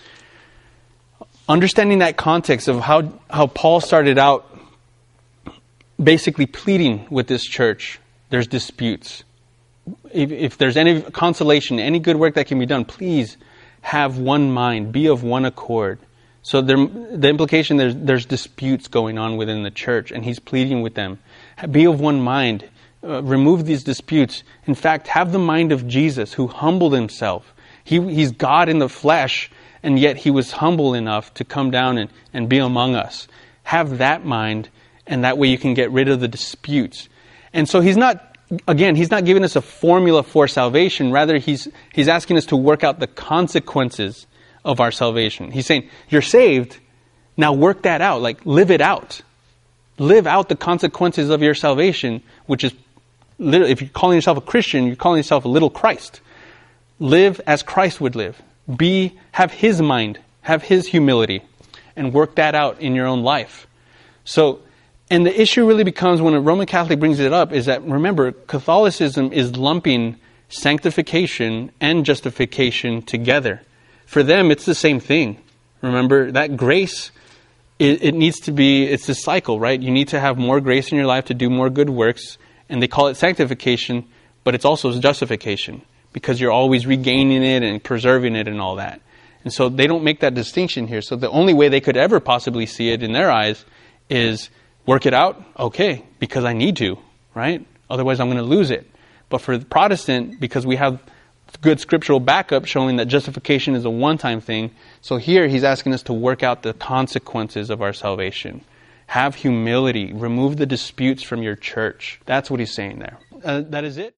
Understanding that context of how, how Paul started out basically pleading with this church, there's disputes. If, if there's any consolation, any good work that can be done, please have one mind, be of one accord. So there, the implication, there's, there's disputes going on within the church, and he's pleading with them. Be of one mind. Uh, remove these disputes. In fact, have the mind of Jesus, who humbled himself. He, he's God in the flesh, and yet he was humble enough to come down and, and be among us. Have that mind, and that way you can get rid of the disputes. And so he's not, again, he's not giving us a formula for salvation. Rather, he's he's asking us to work out the consequences of our salvation. He's saying, you're saved, now work that out, like live it out. Live out the consequences of your salvation, which is, literally, if you're calling yourself a Christian, you're calling yourself a little Christ. Live as Christ would live. Be, have His mind, have His humility, and work that out in your own life. So, and the issue really becomes when a Roman Catholic brings it up is that, remember, Catholicism is lumping sanctification and justification together. For them, it's the same thing. Remember, that grace, it, it needs to be, it's a cycle, right? You need to have more grace in your life to do more good works, and they call it sanctification, but it's also justification, because you're always regaining it and preserving it and all that. And so they don't make that distinction here. So the only way they could ever possibly see it in their eyes is work it out, okay, because I need to, right? Otherwise I'm going to lose it. But for the Protestant, because we have good scriptural backup showing that justification is a one-time thing, so here he's asking us to work out the consequences of our salvation. Have humility. Remove the disputes from your church. That's what he's saying there. Uh, that is it.